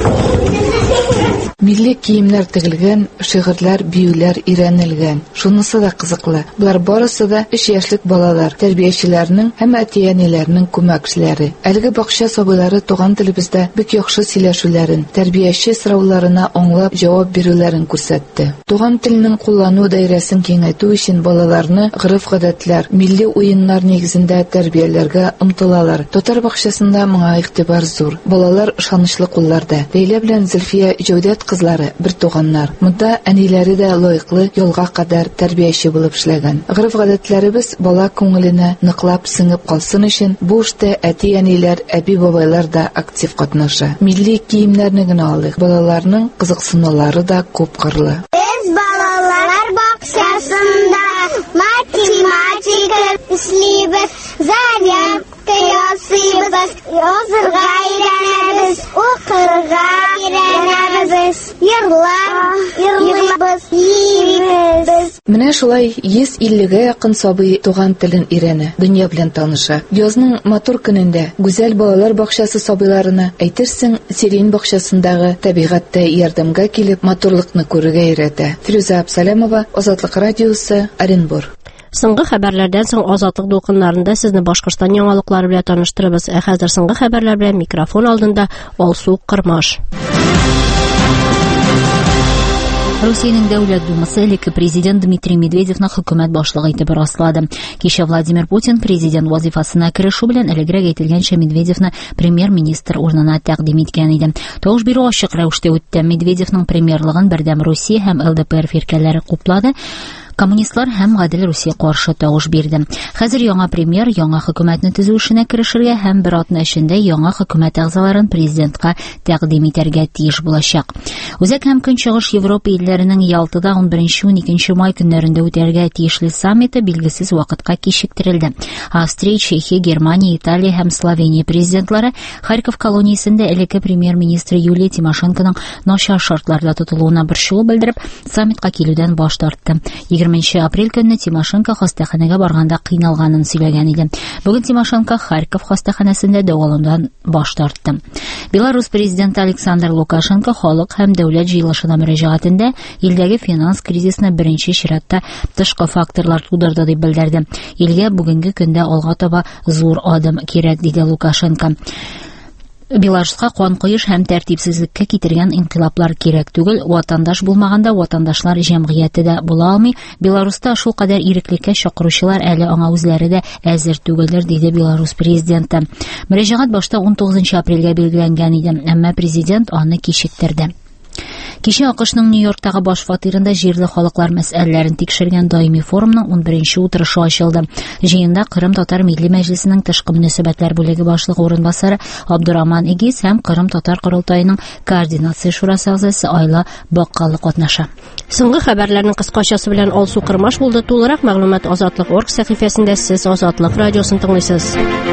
Милли киемнәр тегелгән, шигырьләр, биюләр өйрәнелгән. Шунысы да кызыклы. Булар барысы да өч яшьлек балалар, тәрбиячеләрнең һәм әти-әниләрнең күмәкчеләре. Әлеге бакча сабыйлары туган телебездә бик яхшы сөйләшүләрен, тәрбияче сорауларына аңлап җавап бирүләрен күрсәтте. Туган телнең куллану даирәсен киңәйтү өчен балаларны гырыф-гадәтләр, милли уеннар нигезендә тәрбияләргә омтылалар. Татар бакчасында моңа игътибар зур. Балалар ышанычлы кулларда. Ләйлә белән Зөлфия Җәүдәт кызлары бер туганнар. Монда әниләре дә лаеклы ялга кадәр тәрбияче булып эшләгән. Гырыф-гадәтләребез бала күңеленә ныклап сеңеп калсын өчен бу эштә әти-әниләр, әби-бабайлар да актив катнаша. Милли киемнәрне генә алыйк. Балаларның кызыксынулары да күп кырлы. Без балалар бакчасында математика эшлибез, зарядка ясыйбыз, язырга өйрәнәбез, укырга өйрәнәбез, йырлап, йырлыйбыз. Менә шулай йөз иллегә якын сабый туган телен өйрәнә, дөнья белән таныша. Язның матур көнендә гүзәл балалар бакчасы сабыйларына әйтерсең Сирин бакчасындагы табигатьтә ярдәмгә килеп матурлыкны күрергә өйрәтә. Фируза Абсалямова, Азатлык радиосы, Оренбур. Соңгы хәбәрләрдән соң Азатлык дулкыннарында сезне Башкортстан яңалыклары белән таныштырабыз. Ә хәзер соңгы хәбәрләр белән микрофон алдында Алсу Кырмаш. Русиянең дәүләт думасы элекке президент Дмитрий Медведевны хөкүмәт башлыгы итеп раслады. Кичә Владимир Путин президент вазифасына керешү белән элегрәк әйтелгәнчә Медведевны премьер-министр урынына тәкъдим иткән иде. Тавыш бирү ачык рәвештә үтте. Медведевның премьерлыгын Бердәм Русия һәм эл дэ пэ эр фиркәләре куплады. Коммунистлар һәм Гадел Русия каршы тавыш бирде. Хәзер яңа премьер яңа хөкүмәтне төзү эшенә керешергә һәм бер атна эчендә яңа хөкүмәт әгъзаларын президентка тәкъдим итәргә тиеш булачак. Үзәк һәм Көнчыгыш Европа илләренең Ялтыда он беренче-он икенче май көннәрендә үтәргә тиешле саммиты билгесез вакытка кичектерелде. Австрия, Чехия, Германия, Италия һәм Словения президентлары Харьков колониясендә элекке премьер-министр Юлия Тимошенконың начар шартларда тотылуына борчылу белдереп, саммитка килүдән баш тартты. егерменче апрель көнне Тимошенко хастаханәгә барганда кыйналганын сөйләгән иде. Бүген Тимошенко Харьков хастаханәсендә дәвалаудан баш тартты. Беларусь президенты Александр Лукашенко халык һәм дәүләт җыелышына мөрәҗәгатендә илдәге финанс кризисны беренче чиратта тышкы факторлар тудырды дип белдерде. Илгә бүгенге көндә алга таба зур адым кирәк, диде Лукашенко. Беларуска кан коеш һәм тәртипсезлеккә китергән инкыйлаблар кирәк түгел, ватандаш булмаганда ватандашлар җәмгыяте дә була алмый. Беларуста шул кадәр иреклеккә чакыручылар әле аңа үзләре дә әзер түгелдер, диде Беларусь президенты. Мөрәҗәгать башта он тугызынчы апрельгә билгеләнгән иде, әмма президент аны кичектерде. Кичә АКШның Нью-Йорктагы баш фатирында җирле халыклар мәсьәләләрен тикшергән даими форумның он беренче утырышы ачылды. Җыенда Кырым Татар Милли Мәҗлесенең тышкы мөнәсәбәтләр бүлеге башлыгы орынбасары Абдураман Игиз һәм Кырым Татар Корылтаеның координация шурасы әгъзасы Айла Баккалы катнаша. Соңгы хәбәрләрнең кыскачасы белән Алсу Кырмаш булды. Тулырак мәгълүмат Азатлык точка орг сәхифәсендә сез Азатлык радиосын тыңлыйсыз.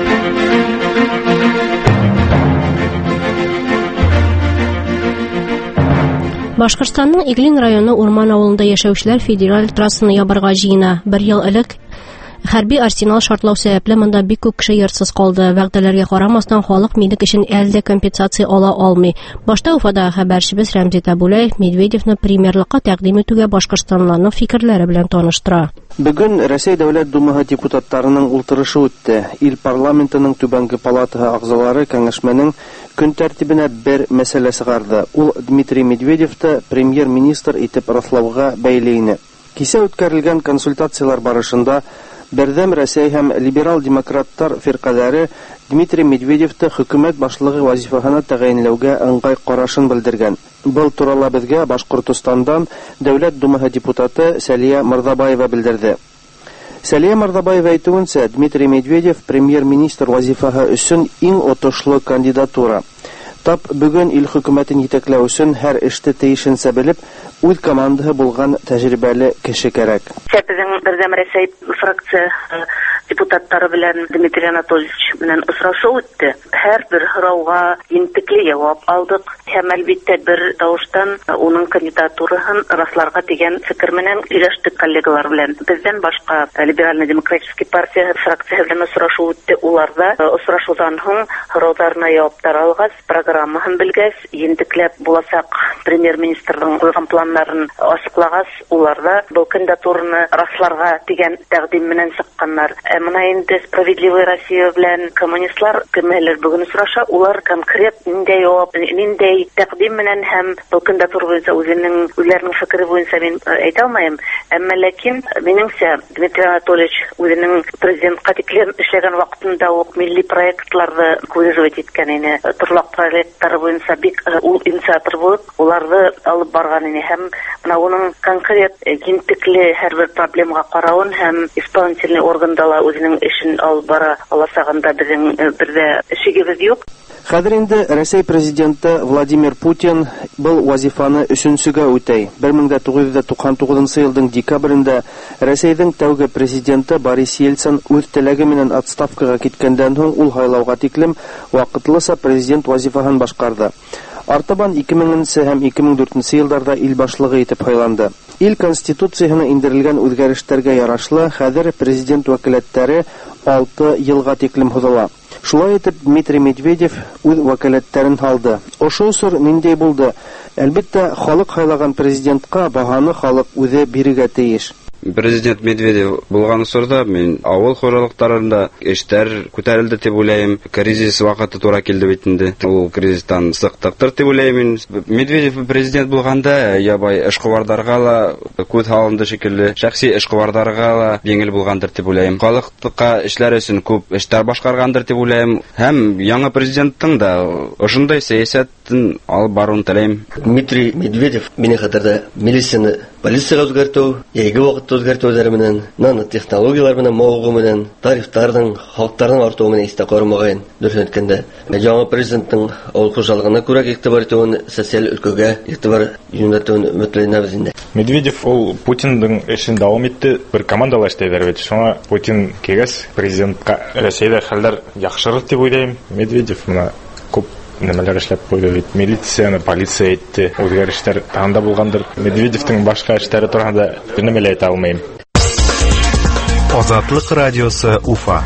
Башкортстанның Иглин районы Урман авылында яшәүчеләр федераль трассаны ябарга җыена. Бер ел элек хәрби арсенал шартлау сәбәпле монда бик күп кеше йортсыз калды. Вәгъдәләргә карамастан халык медик өчен әле дә компенсация ала алмый. Башта Уфадагы хәбәрчебез Рәмзит Әбүләев Медведевны премьерлыкка тәкъдим итүгә башкортстанлыларның фикерләре белән таныштыра. Бүген Россия Дәүләт Думаһы депутатларының ултырышы үтте. Ил парламентының түбәнге палатаһы әгъзалары кәңәшмәнең көн тәртибенә бер мәсьәлә чыгарды. Ул Дмитрий Медведевты премьер-министр итеп раслауга бәйле. Кичә үткәрелгән консультациялар барышында Бердәм Россия һәм либерал-демократтар фиркаләре Дмитрий Медведевты хөкүмәт башлыгы вазифасына тәгаенләүгә ыңгай карашын белдергән. Был турыда безгә Башкортстандан Дәүләт Думаһы депутаты Сәлия Мырзабаева белдерде. Сәлия Мырзабаева әйтүенчә, Дмитрий Медведев премьер-министр вазифаһы өчен иң отышлы кандидатура. Тап бүген ил хөкүмәтен җитәкләү өчен һәр эште тиешенчә белеп, үз командаһы булган тәҗрибәле кеше кирәк. Безнең Бердәм Россия фракция депутаттары белән Дмитрий Анатольевич белән очрашу үтте. Һәр бер һорауга интекле җавап алдык. Һәм әлбәттә бер тавыштан уның кандидатурасын расларга дигән фикер менән ирештек коллегалар белән. Бездән башка либерально-демократический партия фракция белән очрашу үтте. Уларда очрашудан соң һорауларына җаваплар алгач, программасын белгәч, интекләп булачак премьер-министрның куйган планнарын ачыклагач, уларда бу кандидатураны расларга дигән тәкъдим менән чыкканнар. Менә инде Справедливая Россия белән коммунистлар кемнәләр бүген очраша, улар конкрет ниндәй җавап, ниндәй тәкъдим менән һәм бу кандидатура буенча үзенең үзләренең фикере буенча мин әйтә алмыйм. Әмма ләкин минемчә Дмитрий Анатольевич үзенең президентка тиклем эшләгән вакытында ук милли проектларны күзәтеп иткән иде. Төрле проектлар буенча бик ул инициатор булып, уларны алып барган иде һәм менә уның конкрет гинтекле һәрбер проблемага каравын һәм исполнительный органдала үзенең эшен алып бара аласагында безнең бердә эшегебез юк. Хәзер инде Россия президенты Владимир Путин был вазифаны өченчегә үтәй. бер мең тугыз йөз туксан тугызынчы елның декабрендә Россиянең тәүге президенты Борис Ельцин үз теләге менән отставкага киткәндән соң ул һайлауга тиклем вакытлыча президент вазифасын башкарды. Артабан ике меңенче һәм ике мең дүртенче елларда ил башлыгы итеп һайланды. Ил конституциясына индерелгән үзгәрешләргә ярашлы хәзер президент вәкаләтләре алты елга тиклем һузыла. Шулай итеп Дмитрий Медведев үз вәкаләтләрен алды. Ошо усур ниндәй булды? Әлбәттә, халык хайлаган президентка баганы халык үзе бирергә тиеш. Президент Медведев булган сорда мен авыл хуҗалыкларында эштәр күтәрелде дип уйлыйм. Кризис вакыты туры килде бит инде. Ул кризистан сыктыктыр дип уйлыйм. Медведев президент булганда ябай эшкуарларга ла күт халында шикелле, шәхси эшкуарларга ла җиңел булгандыр дип уйлыйм. Халыкка эшләр өчен күп эштәр башкаргандыр дип уйлыйм. Һәм яңа президенттың да ошондай сәясәтен алып баруын теләйм. Дмитрий Медведев мине хәтердә милицияне полицияга үзгәртү, яйгы вакытта үзгәртүләре менән, нанотехнологиялар белән мавыгу менән, тарифларның, халыкларның артуы менән истә кармаган. Дөрес әйткәндә, яңа президенттың авыл хуҗалыгына күрә игътибар итүен, социаль өлкәгә игътибар юнәтүен өметләнәбез инде. Медведев ул Путиндың эшен дәвам итте, бер командалаш эшләйләр бит. Шуңа Путин килгәч президентка Россиядә хәлләр яхшырыр дип уйлыйм. Медведев менә күп нәмәләр эшләп куйды бит. Милицияны, полиция итте, үзгәрешләр тагында булгандыр. Медведевтың башка эшләре турында нәмәләр әйтә алмыйм. Азатлык радиосы Уфа.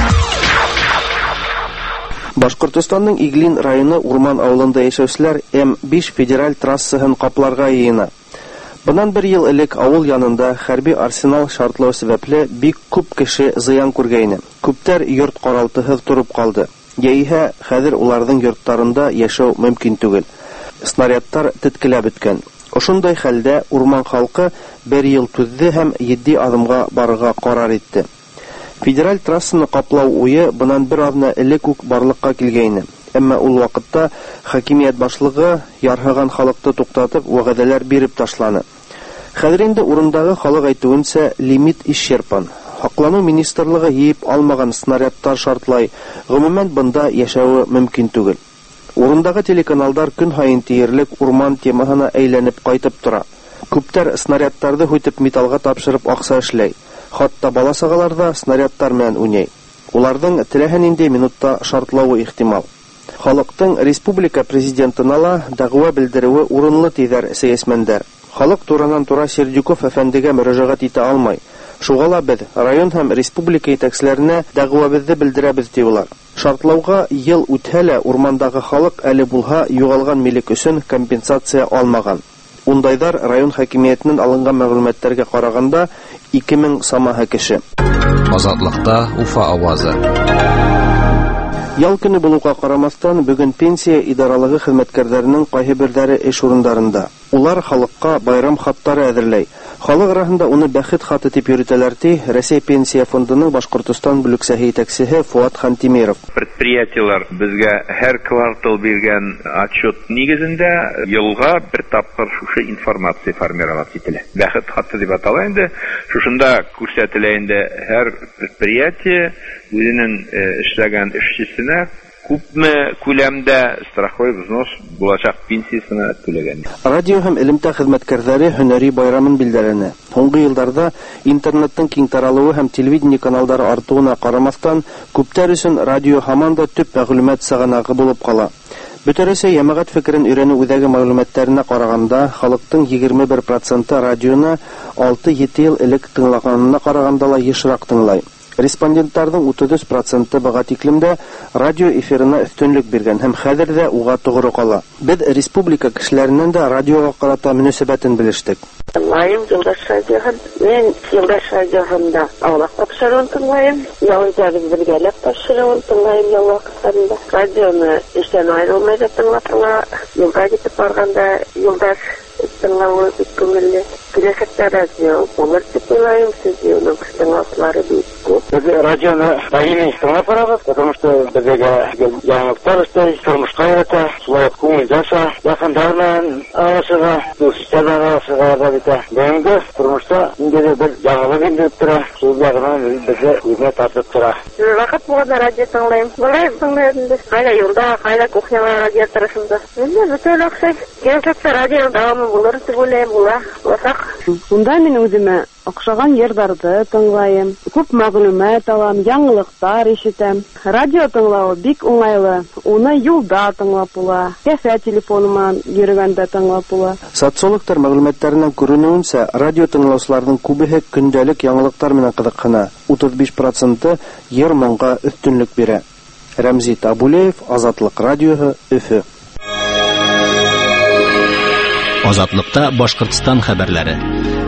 Башкортстанның Иглин районы Урман авылында яшәүчеләр М биш федераль трассасын капларга йыена. Бунан бер ел элек авыл янында хәрби арсенал шартлау сәбәпле бик күп кеше зыян күргәйне. Күптәр йорт каралтыһыз турып калды. Яисә хәзер уларның йортларында яшәү мөмкин түгел. Снарядтар теткеләп беткән. Ошондай хәлдә урман халкы бер ел түзде һәм җидди адымга барырга карар итте. Федераль трассаны каплау уе бунан бер атна элек үк барлыкка килгәйне. Әмма ул вакытта хакимият башлыгы ярһаган халыкты туктатып вәгъдәләр биреп ташланы. Хәзер инде урындагы халык әйтүенчә лимит исчерпан. Хаклану министрлыгы йыеп алмаган снарядтар шартлай, гомумән бында яшәүе мөмкин түгел. Урындагы телеканалдар көн һайын тиярлек урман темасына әйләнеп кайтып тора. Күптәр снарядтарды хүтеп металлга тапшырып акса эшләй. Хатта бала-сагалар да снарядтар белән уйный. Уларның теләһә нинди минутта шартлавы ихтимал. Халыктың республика президентына ла дәгъва белдерүе урынлы тидер сәясмәндәр. Халык туранан-тура Сердюков әфәндегә мөрәҗәгать итә алмай. Шуга ла без район һәм республика итәкчеләренә дәгъвабызны белдерәбез диләр. Шартлауга ел үтһә лә урмандагы халык әле булһа югалган милек өчен компенсация алмаган. Ундайдар район хакимиятеннән алынган мәгълүматларга караганда ике мең самаһы кеше. Азатлыкта Уфа авазы. Ял көне булуга карамастан, бүген пенсия идаралыгы хезмәткәрләренең кайһы бирләре эш урыннарында. Улар халыкка байрам хаттары әзерләй. Халык арасында уны бәхет хаты дип йөртәләр ди Россия пенсия фондының Башкортстан бүлексәһе итәкчесе Фуат Хантимиров. Предприятиелар безгә һәр квартал биргән отчет нигезендә елга бер тапкыр шушы информация формировать ителә. Бәхет хаты дип атала инде. Шушында күрсәтелә инде һәр предприятие үзенең эшләгән эшчесенә күпме күләмдә страховой взнос булачак пенсиясына түләгән. Радио һәм элемтә хезмәткәрләре һөнәри байрамын билдәләнә. Соңгы елларда интернеттың киң таралуы һәм телевидение каналлары артуына карамастан, күптәр өчен радио һаман да төп мәгълүмат сыганагы булып кала. Бөтенесе ямагат фикерен өйрәнү үзәге мәгълүматларына караганда, халыктың егерме бер проценты радионы алты-җиде ел элек тыңлаганына караганда ла ешрак тыңлай. Респондентларның утыз өч проценты бага тиклемдә радио эфирына өстенлек биргән һәм хәзер дә уга тугры кала. Без республика кешеләреннән дә радиога карата мөнәсәбәтен белештек. Тыңлайым Юлдаш радиоһын. Мен Юлдаш радиоһында аулак тапшыруын тыңлайым. Ялгызым бергәләп тапшыруын тыңлайым ял вакытларында. Радионы эштән аерылмай да тыңлатыла. Юлга китеп барганда Юлдаш тыңлауы бик күңелле. Киләчәктә радио булыр дип уйлыйм. Сезнең тыңлаучылары бик күп. Biz radyonu daimi tınlап барабыз, потому что безгә яңалыктар өстә тормышка ярата, шулай ук күңел яша, якындар белән арасында, дуслар арасында да бит. Бүгенге тормышта инде бер яңалык индереп тора, шул ягынан безгә хезмәт тартып тора. Вакыт булганда радио тыңлыйм. Болай тыңлыйм. Кайда юлда, кайда кухняда радио тарашында. Инде бөтен аксай. Киләчәктә радио дәвамы булыр дип уйлыйм, була. Булсак. Унда мин үземә охшаган йырларны тыңлайм. Күп мәгълүмат алам, яңалыктар ишетәм. Радио тыңлау бик уңайлы. Уны юлда тыңлап була, кафе телефоныман йөргәндә тыңлап була. Социологтар мәгълүматларыннан күренүенчә, радио тыңлаучыларның күбеһе көндәлек яңалыктар белән кызыксына. утыз биш проценты йыр-моңга өстенлек бирә. Рамзи Табулеев, Азатлык радиоһы, Өфө. Азатлыкта Башкортстан хәбәрләре.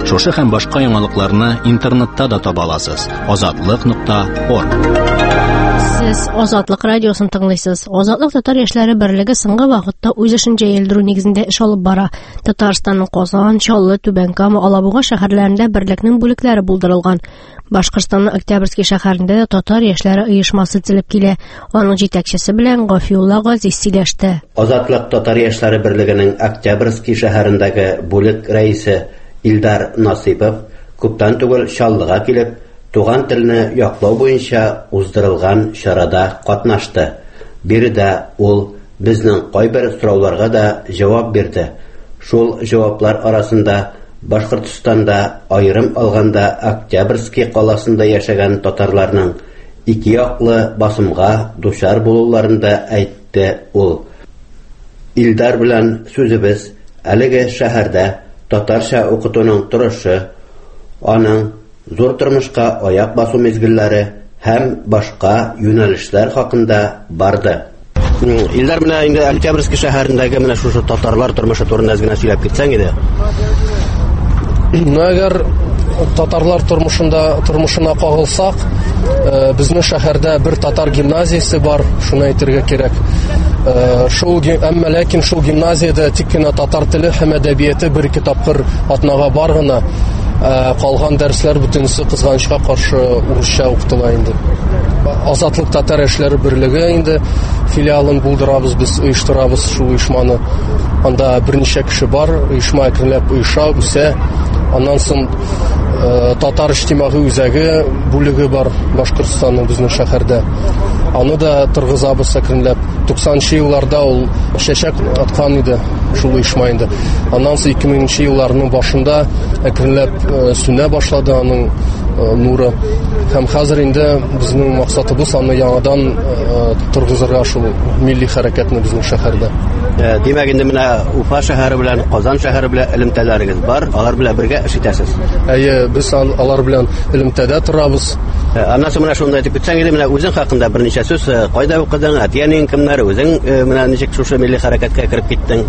Шушы һәм башка яңалыкларны интернетта да таба аласыз. азатлык нокта орг. Сез Азатлык радиосын тыңлыйсыз. Азатлык татар яшьләре берлеге соңгы вакытта үз эшен җәелдерү нигезендә эш алып бара. Татарстанның Казан, Чаллы, Түбәнкама, Алабуга шәһәрләрендә берлекнең бүлекләре булдырылган. Башкортстанның Октябрьский шәһәрендә татар яшьләре оешмасы төзелеп килә. Аның җитәкчесе белән Гафиулла Газиз сөйләште. Азатлык татар яшьләре берлегенең Октябрьский шәһәрендәге бүлек рәисе Илдар Насипов күптән түгел Чаллыга килеп, туган телне яклау буенча уздырылган чарада катнашты. Биредә ул безнең кайбер сорауларга да җавап бирде. Шул җаваплар арасында Башкортстанда айрым алганда Октябрьский каласында яшәгән татарларның ике яклы басымга дучар булуларында әйтте ул. Илдар белән сүзебез әлеге шәһәрдә татарча укытуның торышы, аның зур тормышка аяк басу мезгилләре һәм башка юнәлешләр хакында барды. Илдар менә инде Октябрьский шәһәрендәге менә шушы татарлар тормышы турында генә сөйләп китсәң иде. Әгәр татарлар тормышында тормышына кагылсак, безнең шәһәрдә бер татар гимназиясе бар, шуны әйтергә кирәк. Шул әмма ләкин шул гимназиядә тик кенә татар теле һәм әдәбияты бер-ике тапкыр атнага бар гына. Калган дәресләр бөтенесе кызганычка каршы урысча укытыла инде. Азатлык татар эшләре берлеге инде филиалын булдырабыз, без оештырабыз шул оешманы. Анда берничә кеше бар, оешма әкренләп оеша, үсә. Аннан соң татар иҗтимагый үзәге бүлеге бар Башкортстанның безнең шәһәрдә. Аны да тыргызабыз әкренләп. туксанынчы елларда ул чәчәк аткан иде шул оешма инде. Аннан соң ике меңнче елларның башында әкренләп сүнә башлады аның нуры. Һәм хәзер инде безнең максатыбыз аны яңадан тыргызырга шул милли хәрәкәтне безнең шәһәрдә. Димәк инде менә Уфа шәһәре белән Казан шәһәре белән элемтәләрегез бар, алар белән бергә эш итәсез. Әйе, без алар белән элемтәдә торабыз. Аннан соң менә шунда дип әйтсәң иде, менә үзең хакында берничә сүз, кайда укыдың, әтиәнең кемнәр, үзең менә ничек шушы милли хәрәкәткә кирип киттең?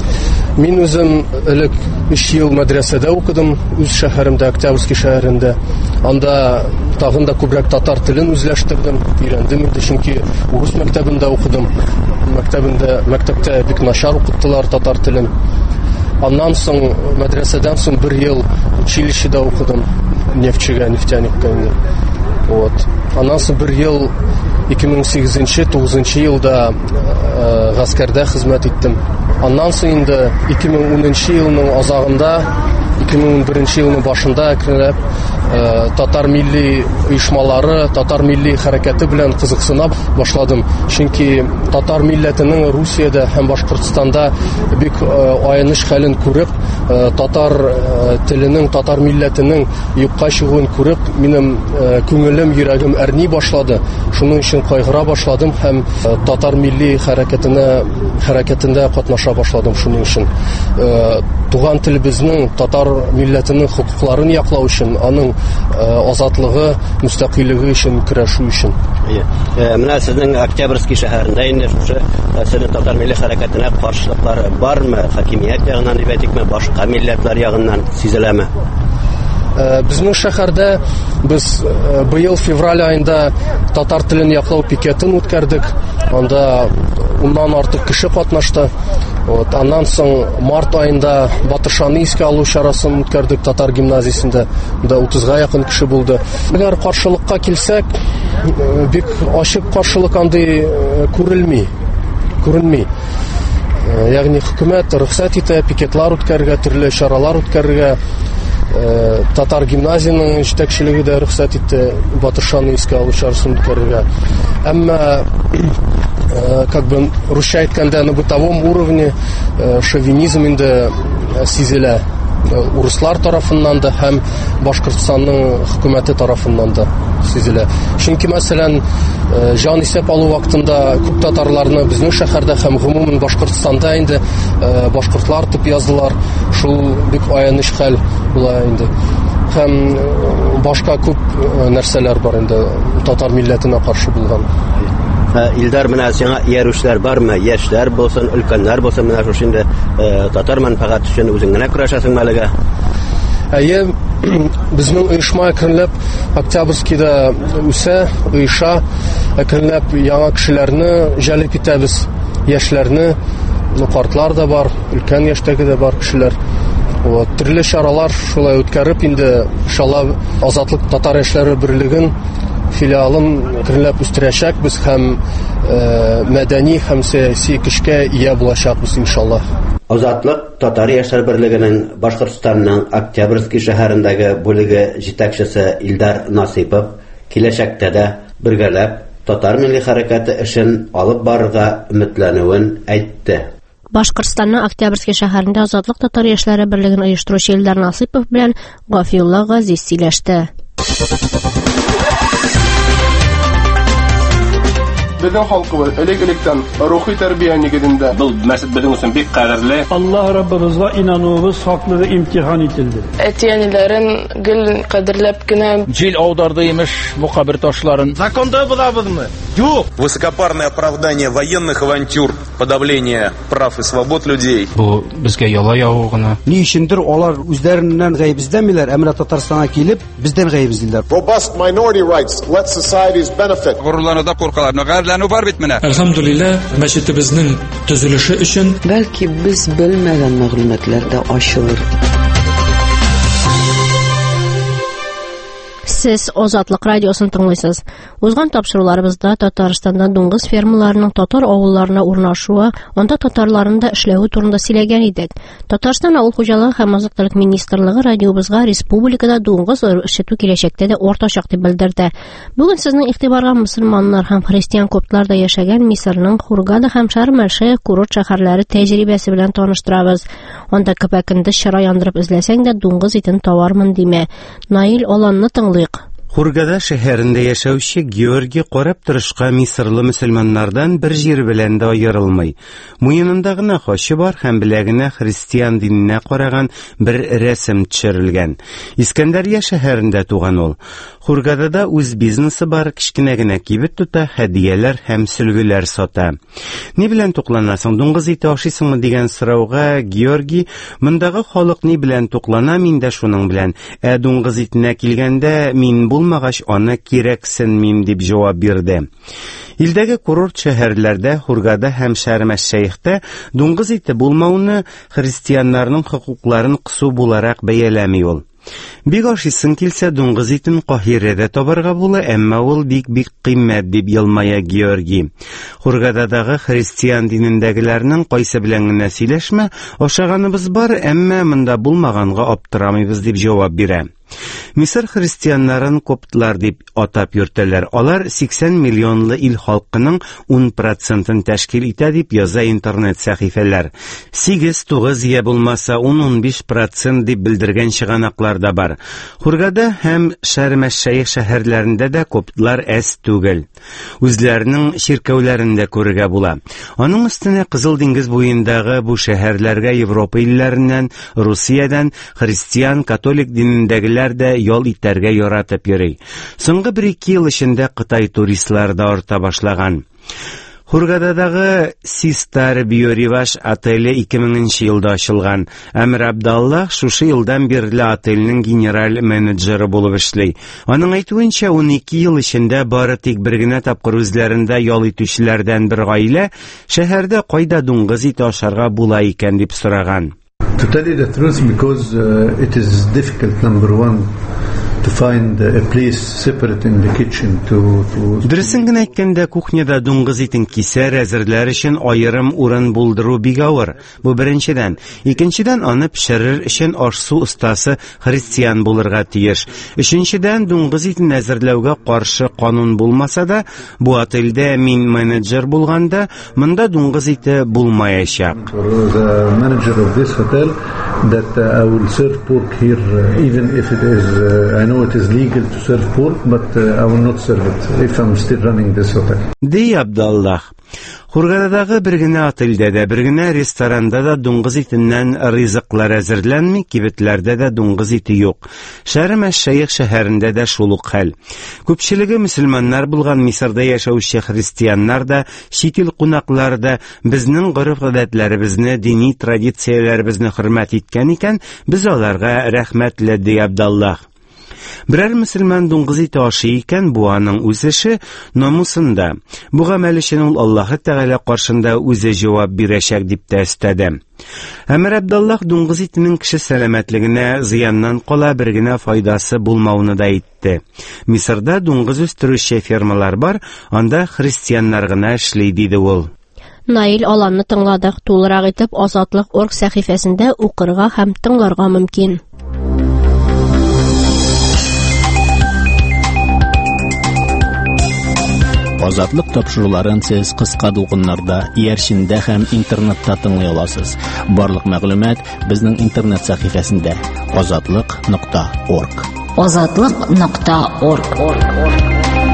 Мин үзем элек өч ел мәдрәсәдә укыдым, үз шәһәремдә, Октябрьский шәһәрендә. Анда тагын да күбрәк татар телен үзләштердем, өйрәндем инде, чөнки урыс мәктәбендә укыдым. Мәктәбендә, мәктәптә бик начар укыттылар татар телен. Аннан соң мәдрәсәдән соң бер ел училищеда укыдым, нефтьчегә, нефтяникка инде. Вот. Аннан соң бер ел ике мең сигезенче тугызынчы елда гаскәрдә хезмәт иттем. Аннан соң инде ике мең унынчы елның азагында, ике мең унберенче елның башында әкренләп татар милли оешмалары, татар милли хәрәкәте белән кызыксына башладым. Чөнки татар милләтенең Русиядә һәм Башкортстанда бик аяныч хәлен күреп, татар теленең, татар милләтенең юкка чыгуын күреп, минем күңелем, йөрәгем әрни башлады. Шуның өчен кайгыра башладым һәм татар милли хәрәкәтенә хәрәкәтендә катнаша башладым шуның өчен. Туган телебезнең, татар милләтенең хокукларын яклау өчен, аның азатлыгы, мустақиллеге өчен көрәшү өчен. Менә сезнең Октябрьский шәһәрендә инде шушы сезнең татар милли хәрәкәтенә каршылыклар бармы? Хакимият ягыннан дип әйтикме, башка милләтләр ягыннан сизеләме? Безнең шәһәрдә без быел февраль айында татар телен яклау пикетын үткәрдек. Анда уннан артык кеше катнашты. Вот, аннан соң март айында Батыршаны искә алу чарасын үткәрдек татар гимназиясендә. Монда утызга якын кеше булды. Әгәр каршылыкка килсәк, бик ачык каршылык андый күрелми. Күренми. Ягъни хөкүмәт рөхсәт итә пикетлар үткәрергә, төрле чаралар үткәрергә. Татар гимназияның җитәкчелеге дә рөхсәт итте Батыршаны искә алу чарасын үткәрергә. Әмма как бы русча әйткәндә, на бытовом уровне шовинизм инде сизелә. Урыслар тарафыннан да һәм Башкортстанның хөкүмәте тарафыннан да сизелә. Чөнки мәсәлән, җан исәп алу вакытында күп татарларны безнең шәһәрдә һәм гомумән Башкортстанда инде башкортлар дип яздылар. Шул бик аяныч хәл була инде. Һәм башка күп нәрсәләр бар инде татар милләтенә каршы булган. Илдар, менә сиңа иярүчләр бармы? Яшьләр булсын, өлкәннәр булсын, менә шушы инде татар мәнфәгать өчен үзең генә көрәшәсеңме әлегә? Әйе, безнең оешма әкренләп Октябрьскийда үсә, оеша, әкренләп яңа кешеләрне җәлеп итәбез, яшьләрне, картлар да бар, өлкән яшьтәге дә бар кешеләр. Вот, төрле чаралар шулай үткәреп инде, иншалла, Азатлык татар яшьләре берлеген филиалын әкренләп үстерәчәкбез һәм мәдәни һәм сәяси көчкә ия булачакбыз, иншалла. Азатлык татар яшьләр берлегенең Башкортстанның Октябрьский шәһәрендәге бүлеге җитәкчесе Илдар Насыйпов киләчәктә дә бергәләп татар милли хәрәкәте эшен алып барырга өметләнүен әйтте. Башкортстанның Октябрьский шәһәрендә Азатлык татар яшьләре берлеген оештыручы Илдар Насыйпов белән Гафиулла Газиз сөйләште. Безнең халкыбыз элек-электән рухи тәрбия нигезендә. Бу мәсҗид безнең өчен бик кадерле. Аллаһ Раббыбызга инануыбыз хаклыгы имтихан ителде. Әтиәниләрен гел кадерләп кенә җил аударды имеш бу кабер ташларын. Законда булабызмы? Юк. Высокопарное оправдание военных авантюр, подавление прав и свобод людей. Бу безгә яла яву гына. Ни өчендер алар үзләреннән гаебиздәмиләр, әмма Татарстанга килеп, бездән гаебиздиләр. Robust minority rights let societies benefit. Горурлануда куркалар. Гайрләнү бар бит менә. Әлхәмдүлилләh, мәчетебезнең төзелеше өчен бәлки без белмәгән мәгълүматлар да ачылыр. Сез Азатлык радиосын тыңлыйсыз. Узган тапшыруларыбызда Татарстанда дуңгыз фермаларының татар авылларына урнашуы, анда татарларның да эшләве турында сөйләгән идек. Татарстан авыл хуҗалыгы һәм азык-төлек министрлыгы радиобызга республикада дуңгыз ишетү киләчәктә дә артачак дип белдерде. Бүген сезнең игътибарга мөселманнар һәм христиан коптар да яшәгән Мисырның Хургада һәм Шарм-эль-Шейх курорт шәһәрләре тәҗрибәсе белән таныштырабыз. Анда көпә-көндез чыра яндырып эзләсәң дә дуңгыз итен тавармын димә. Наил Аланны тыңлыйк. Хургада шәһәрендә яшәүче Георгий карап торышка мисырлы мөселманнардан бер җир белән дә аерылмый. Муенында гына хачы бар һәм беләгенә христиан диненә караган бер рәсем төшерелгән. Искәндәрия шәһәрендә туган ул. Хургада да үз бизнесы бар, кичкенә генә кибет тота, хәдияләр һәм сөлгеләр сата. Ни белән тукланасың, дуңгыз ите ашыйсыңмы дигән сорауга Георгий, мондагы халык ни белән туклана, мин дә шуның белән. Ә дуңгыз итенә килгәндә мин булмагач аны кирәксенмим дип җавап бирде. Илдәге курорт шәһәрләрдә, Хургада һәм Шарм-эль-Шейхтә дуңгыз ите булмауны христианнарның хокукларын кысу буларак бәяләми ул. Бик ашыйсың килсә, дуңгыз итен Каһирәдә табарга була, әмма ул бик-бик кыйммәт дип елмая Георгий. Хургададагы христиан динендәгеләрнең кайсы белән генә сөйләшмә, ашаганыбыз бар, әмма монда булмаганга аптырамыйбыз дип җавап бирә. Мисыр христианнарын коптлар дип атап йөртәләр. Алар сиксән миллионлы ил халкының ун процентын тәшкил итә дип яза интернет сәхифәләр. сигез-тугыз я булмаса ун-ун биш процент дип белдергән чыганаклар да бар. Хургада һәм Шарм-эль-Шейх шәһәрләрендә дә коптлар әз түгел. Үзләренең ширкәүләрендә күрергә була. Аның өстенә Кызыл диңгез буендагы бу шәһәрләргә Европа илләреннән, Русиядән христиан, католик динендәгеләр дә ял итәргә яратып йөри. Соңгы бер-ике ел эчендә Кытай туристлары да арта башлаган. Хургададагы Систар Биориваш отеле ике меңенче елда ачылган. Әмир Абдаллах шушы елдан бирле отельнең генераль менеджеры булып эшли. Аның әйтүенчә, ун ике ел эчендә бары тик бер генә тапкыр үзләрендә ял итүчеләрдән бер гаилә шәһәрдә кайда дуңгыз ите ашарга була икән дип сораган. To tell you the truth, because uh, it is difficult, number one, to find a place separate in the kitchen to... to... Дөресен генә әйткәндә, кухняда дуңгыз итен кисәр, әзерләр өчен аерым урын булдыру бик авыр. Бу беренчедән. Икенчедән, аны пешерер өчен ашсу остасы христиан булырга тиеш. Өченчедән, дуңгыз итен әзерләүгә каршы канун булмаса да, бу отельдә мин менеджер булганда, монда дуңгыз ите булмаячак. The manager of this hotel that uh, I will serve pork here, uh, even if it is, uh, I know it is legal to serve pork, but uh, I will not serve it if I'm still running this hotel. Ди Абдаллах. Хургадагы бер генә отельдә дә, бер генә ресторанда да дуңгыз итеннән ризыклар әзерләнми, кибетләрдә дә дуңгыз ите юк. Шәрм әш-Шейх шәһәрендә дә шул ук хәл. Күпчелеге мөселманнар булган Мисырда яшәүче христианнар да, чит ил кунаклары да безнең гореф-гадәтләребезне, дини традицияләребезне хөрмәт иткән икән, без аларга рәхмәтле ди Абдаллах. Берәр мөселман дуңгыз ите ашый икән, бу аның үз эше, намусында. Бу гамәл өчен ул Аллаһы Тәгалә каршында үзе җавап бирәчәк дип тә өстәде. Әмир Абдаллах дуңгыз итенең кеше сәламәтлегенә зыяннан кала, бер генә файдасы булмауны да әйтте. Мисырда дуңгыз үстерүче фермалар бар, анда христианнар гына эшли, диде ул. Наил Аланны тыңладык, тулырак итеп Азатлык орг сәхифәсендә укырга һәм тыңларга мөмкин. Азатлык тапшыруларын сез кыска дулкыннарда, иярчиндә һәм интернетта тыңлый аласыз. Барлык мәгълүмат безнең интернет сәхифәсендә азатлык нокта орг. азатлык нокта орг.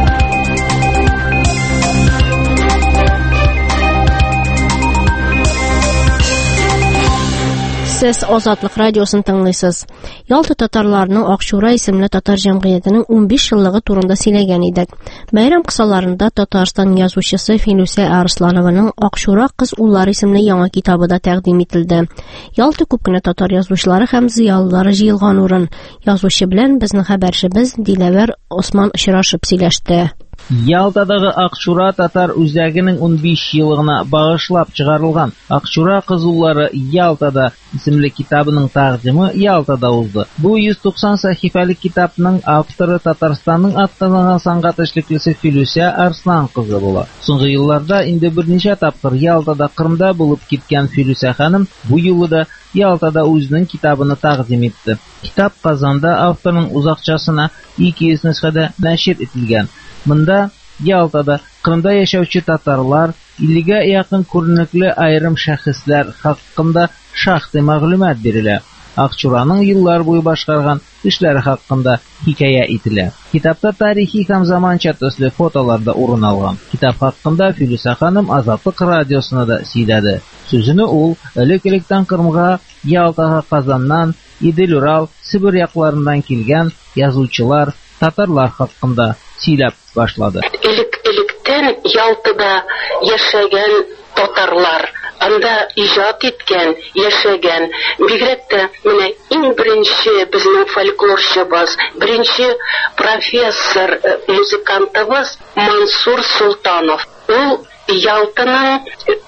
Сез Азатлык радиосын тыңлыйсыз. Ялта татарларының Акчура исемле татар җәмгыятенең унбиш еллыгы турында сөйләгән идек. Бәйрәм кысаларында Татарстан язучысы Филүсә Арсланованың Акчура кыз уллары исемле яңа китабы да тәкъдим ителде. Ялта күп кенә татар язучылары һәм зыялылары җыелган урын. Язучы белән безнең хәбәрчебез Диләвәр Осман очрашып сөйләште. Ялтадагы Акчура татар үзәгенең унбиш еллыгына багышлап чыгарылган Акчура кызуллары Ялтада исемле китабының тәкъдиме Ялтада узды. Бу йөз туксан сәхифәлек китапның авторы Татарстанның аттанаган сәнгать эшлеклесе Филүсә Арслан кызы була. Соңгы елларда инде берничә тапкыр Ялтада, Кырымда булып киткән Филүсә ханым бу юлы да Ялтада үзенең китабын тәкъдим итте. Китап Казанда авторның узакчасына ике йөз нөсхәдә нәшер ителгән. Монда Ялтада Кырымда яшәүче татарлар, иллегә якын күренекле аерым шәхесләр хакында шактый мәгълүмат бирелә. Акчураның еллар буе башкарган эшләре хакында хикая ителә. Китапта тарихи һәм заманча төсле фотолар да урын алган. Китап хакында Филүсә ханым Азатлык радиосына да сөйләде. Сүзене ул элек-электән Кырымга, Ялтага, Казаннан, Идел, Урал, Сибир якларыннан килгән язучылар, татарлар хакында сөйләп башлады. Элек-электән Ялтада яшәгән татарлар, анда иҗат иткән, яшәгән, бигрәк тә менә иң беренче безнең фольклорчыбыз, беренче профессор музыкантыбыз Мансур Султанов. Ул Ялтаның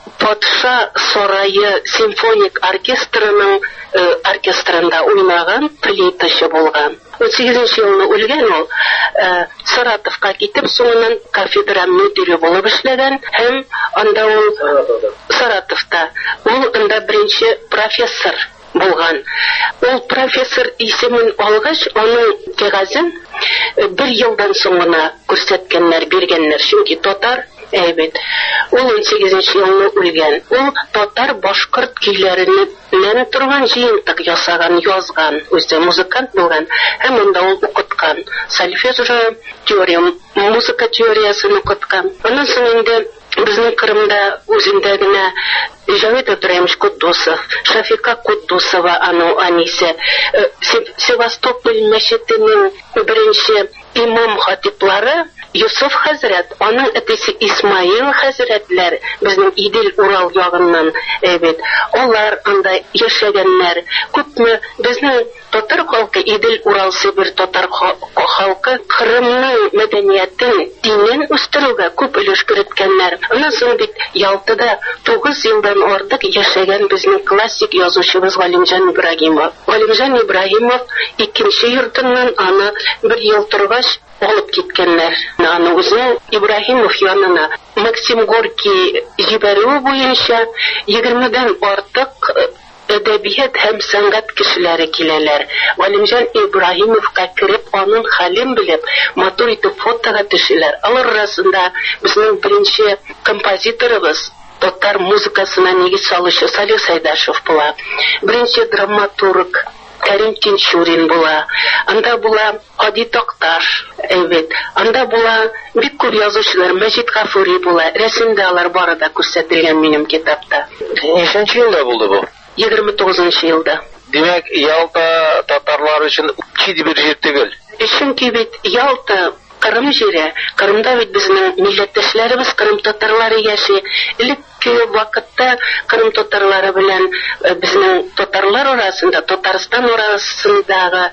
Патша сарайы симфоник оркестрының оркестрында уйнаган флейтачы булган. унсигезенче елны үлгән ул, Саратовка китеп, соңыннан кафедра мөдире булып эшләгән һәм анда ул Саратовта ул анда беренче профессор булган. Ул профессор исемен алгач, аның кәгазен бер елдан соңына күрсәткәннәр, биргәннәр, чөнки татар әйбет. Ул унсигезенче елны үлгән. Ул татар башкорт көйләреннән торган җыентык ясаган, язган, үзе музыкант булган һәм монда ул укыткан. Сольфеджио теория, музыка теориясын укыткан. Аннан соң инде безнең Кырымда үзендә генә Җавид Абдраимович Куддусов, Шафика Куддусова, аның анисе, Севастополь мәчетенең беренче имам хатиплары Юсуф хәзрәт, аның әтисе Исмаил хәзрәтләр, безнең Идел, Урал ягыннан, әйбет, алар анда яшәгәннәр. Күпме безнең татар халкы, Идел, Урал, Сибир татар халкы Кырымның мәдәниятен, динен үстерүгә күп өлеш керткәннәр. Аннан соң бит Ялтада тугыз елдан артык яшәгән безнең классик язучыбыз Галимҗан Ибраһимов. Галимҗан Ибраһимов икенче йортыннан аны бер ел торгач алып киткәннәр. Аны үзе Ибраһимов янына Максим Горький җибәрүе буенча егермедән артык әдәбият һәм сәнгать кешеләре киләләр. Галимҗан Ибраһимовка кереп, аның хәлен белеп, матур итеп фотога төшәләр. Алар арасында безнең беренче композиторыбыз, татар музыкасына нигез салучы Салих Сайдашев була. Беренче драматург Кәрим Тинчурин була. Анда була Хади Токташ. Evet. Анда була бик күп язучылар, Мәҗит Гафури була. Рәсемдә алар бары да күрсәтелгән минем китапта. Ниченче елда булды бу? егерме тугызынчы елда. Димәк, Ялта татарлар өчен чит бер җир түгел. Чөнки бит Ялта Кырым җире, Кырымда бит безнең милләттәшләребез, Кырым татарлары яши. Элекке вакытта Кырым татарлары белән безнең татарлар арасында, Татарстан арасындагы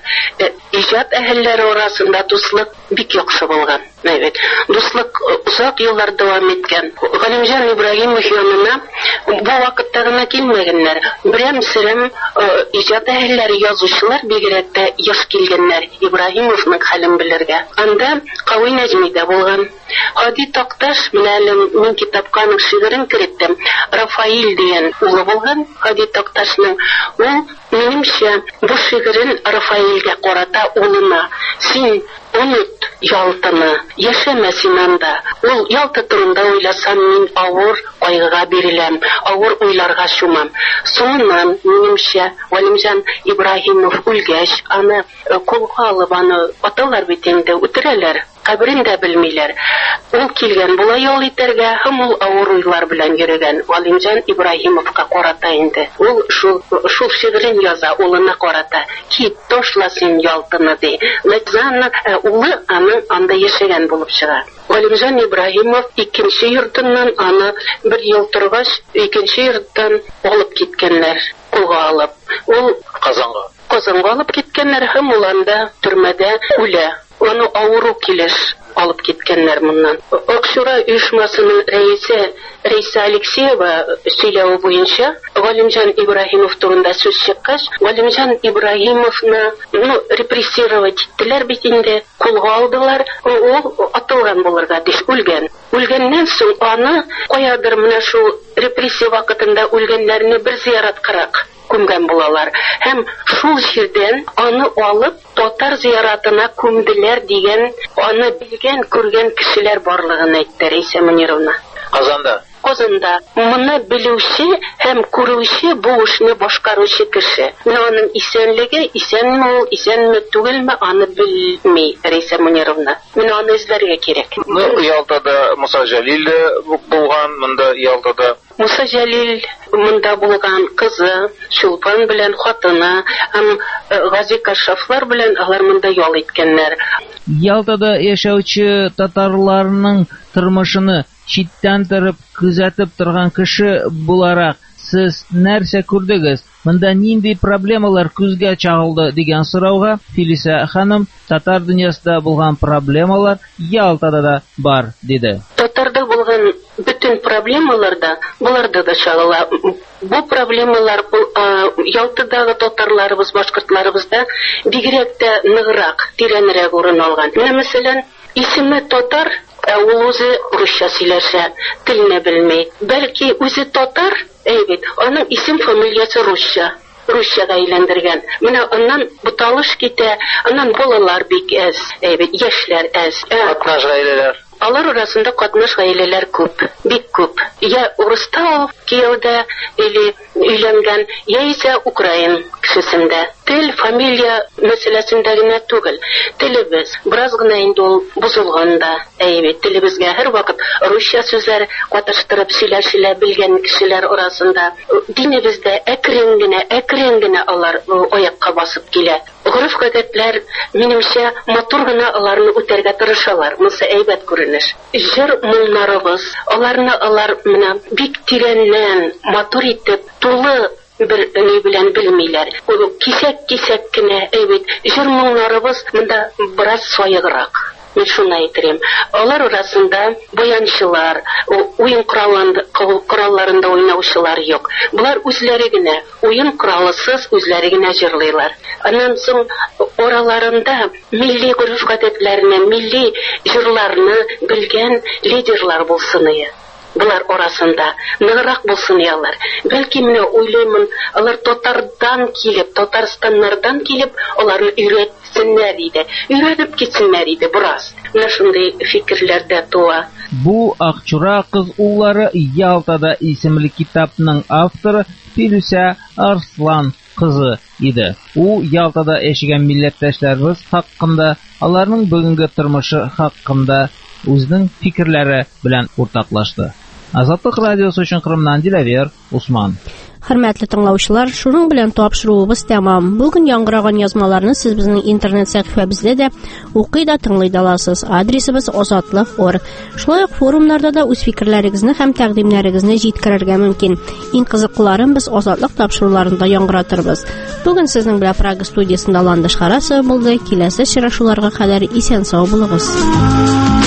иҗат әһелләре арасында дуслык бик яхшы булган. Evet. Дуслык узак еллар дәвам иткән. Галимҗан Ибраһимов янына бу вакытта гына килмәгәннәр. Берәм-серем иҗат әһелләре, язучылар бигрәк тә яш килгәннәр Ибраһимовның хәлен белергә. Анда Кавый Нәҗмидә булган. Хади Токташ белән мин китапка аның шигырен керттем. Рафаил дигән улы булган Хади Токташның. Ул минемчә бу шигырен Рафаилгә карата улына: "Син унут Ялтаны, яшәмә син анда. Ул Ялта турында уйласам, мин авыр кайгыга биреләм, авыр уйларга чумам." Соңыннан минемчә Галимҗан Ибраһимов үлгәч, аны кулга алып, аны аталар бит инде, үтерәләр. Каберен дә белмиләр. Ул килгән була ял итәргә, һәм ул авыр уйлар белән йөргән. Галимҗан Ибраһимовка карата инде. Ул шул шул шигырен яза, улына карата: "Кит, ташла син Ялтыны", ди. Ләкин улы аның анда яшәгән булып чыга. Галимҗан Ибраһимов икенче йортыннан аны бер ел торгач, икенче йорттан алып киткәннәр, кулга алып. Ул Казанга. Казанга алып киткәннәр, һәм ул анда төрмәдә үлә. Аны авыру килеш алып киткәннәр моннан. Акчура оешмасының рәисе Рәйсә Алексеева сөйләве буенча, Галимҗан Ибраһимов турында сүз чыккач, Галимҗан Ибраһимовны, ну, репрессировать иттеләр бит инде, кулга алдылар, ул атылган булырга тиеш, үлгән. Үлгәннән соң аны каядыр менә шул репрессия вакытында үлгәннәрне бер зияраткарак күмгән булалар. Һәм шул җирдән аны алып татар зияратына күмделәр дигән, аны белгән, күргән кешеләр барлыгын әйтте Рәйсә Мөнировна. Казанда. Казанда. Моны белүче һәм күрүче, бу эшне башкаручы кеше. Менә аның исәнлеге, исәнме ул, исәнме түгелме, аны белми Рәйсә Мөнировна. Менә аны эзләргә кирәк. Ну, Ялтада Муса Җәлил булган, монда Ялтада Муса Җәлил монда булган кызы, Чулпан белән хатыны, һәм Гази Кашафлар белән алар монда ял иткәннәр. Ялтада яшәүче татарларның тормышыны читтән торып күзәтеп торган кеше буларак сез нәрсә күрдегез? Монда нинди проблемалар күзгә чагылды дигән сорауга Филиса ханым татар дөньясында булган проблемалар Ялтада да бар диде. Татарда булган bütün проблемаларда буларда да чагыла. Бу проблемалар Ялтадагы татарларыбыз, башкортларыбызда бигрәк тә ныграк, тирәнрәк урын алган. Менә мәсәлән, исеме татар, ул үзе русча сөйләшә, телне белми. Бәлки үзе татар, әйбит, аның исем фамилиясе русча. Русчага әйләндергән. Менә аннан буталыш китә, аннан балалар бик әз, әйбит, яшьләр әз. Катнаш гаиләләр. Алар арасында катнаш гаиләләр күп, бик күп. Я урыста кияүдә или өйләнгән, яисә украин кешесендә. Тел, фамилия мәсьәләсендә генә түгел. Телебез бераз гына инде ул бузылганда, әйбит, телебезгә һәр вакыт русча сүзләр катыштырып сөйләшелә белгән кешеләр арасында. Динебездә әкрен генә, әкрен генә алар аякка басып килә. Гореф-гадәтләр, минемчә, матур гына аларны үтәргә тырышалар. Монсы әйбәт күренеш. Җыр моңнарыбыз, аларны алар менә бик тирәннән, матур итеп, тулы бер ни белән белмиләр. Ул кисәк-кисәк кенә, әйбит, җыр моңнарыбыз монда бераз сайыграк. Мен шуны әйтәм. Алар арасында баянчылар, уен коралларында уйнаучылар юк. Булар үзләре генә, уен коралсыз үзләре генә җырлыйлар. Аннан соң араларында милли гореф-гадәтләрне, милли җырларны белгән лидерлар булсын ие. Булар арасында ныграк булсын ялар. Бәлки менә уйлыймын, алар татардан килеп, Татарстаннардан килеп, аларны өйрәтсеннәр иде. Өйрәнеп китсеннәр иде бераз. Менә шундый фикерләр дә туа. Бу Акчура кыз уллары Ялтада исемле китапның авторы Филүсә Арслан кызы иде. У Ялтада яшәгән милләттәшләребез хакында, аларның бүгенге тормышы хакында үзенең фикерләре белән уртаклашты. Азатлык радиосы өчен Кырымнан Диләвер Усман. Хөрмәтле тыңлаучылар, шуның белән тапшыруыбыз тәмам. Бүген яңгыраган язмаларны сез безнең интернет сәхифәбездә дә укый да тыңлый да аласыз. Адресыбыз азатлык точка орг. Шулай ук форумнарда да үз фикерләрегезне һәм тәкъдимнәрегезне җиткерергә мөмкин. Иң кызыклыларын без азатлык тапшыруларында яңгыратырбыз. Бүген сезнең белән Прага студиясында Ландыш Харасова булды. Киләсе очрашуларга кадәр исән-сау булыгыз.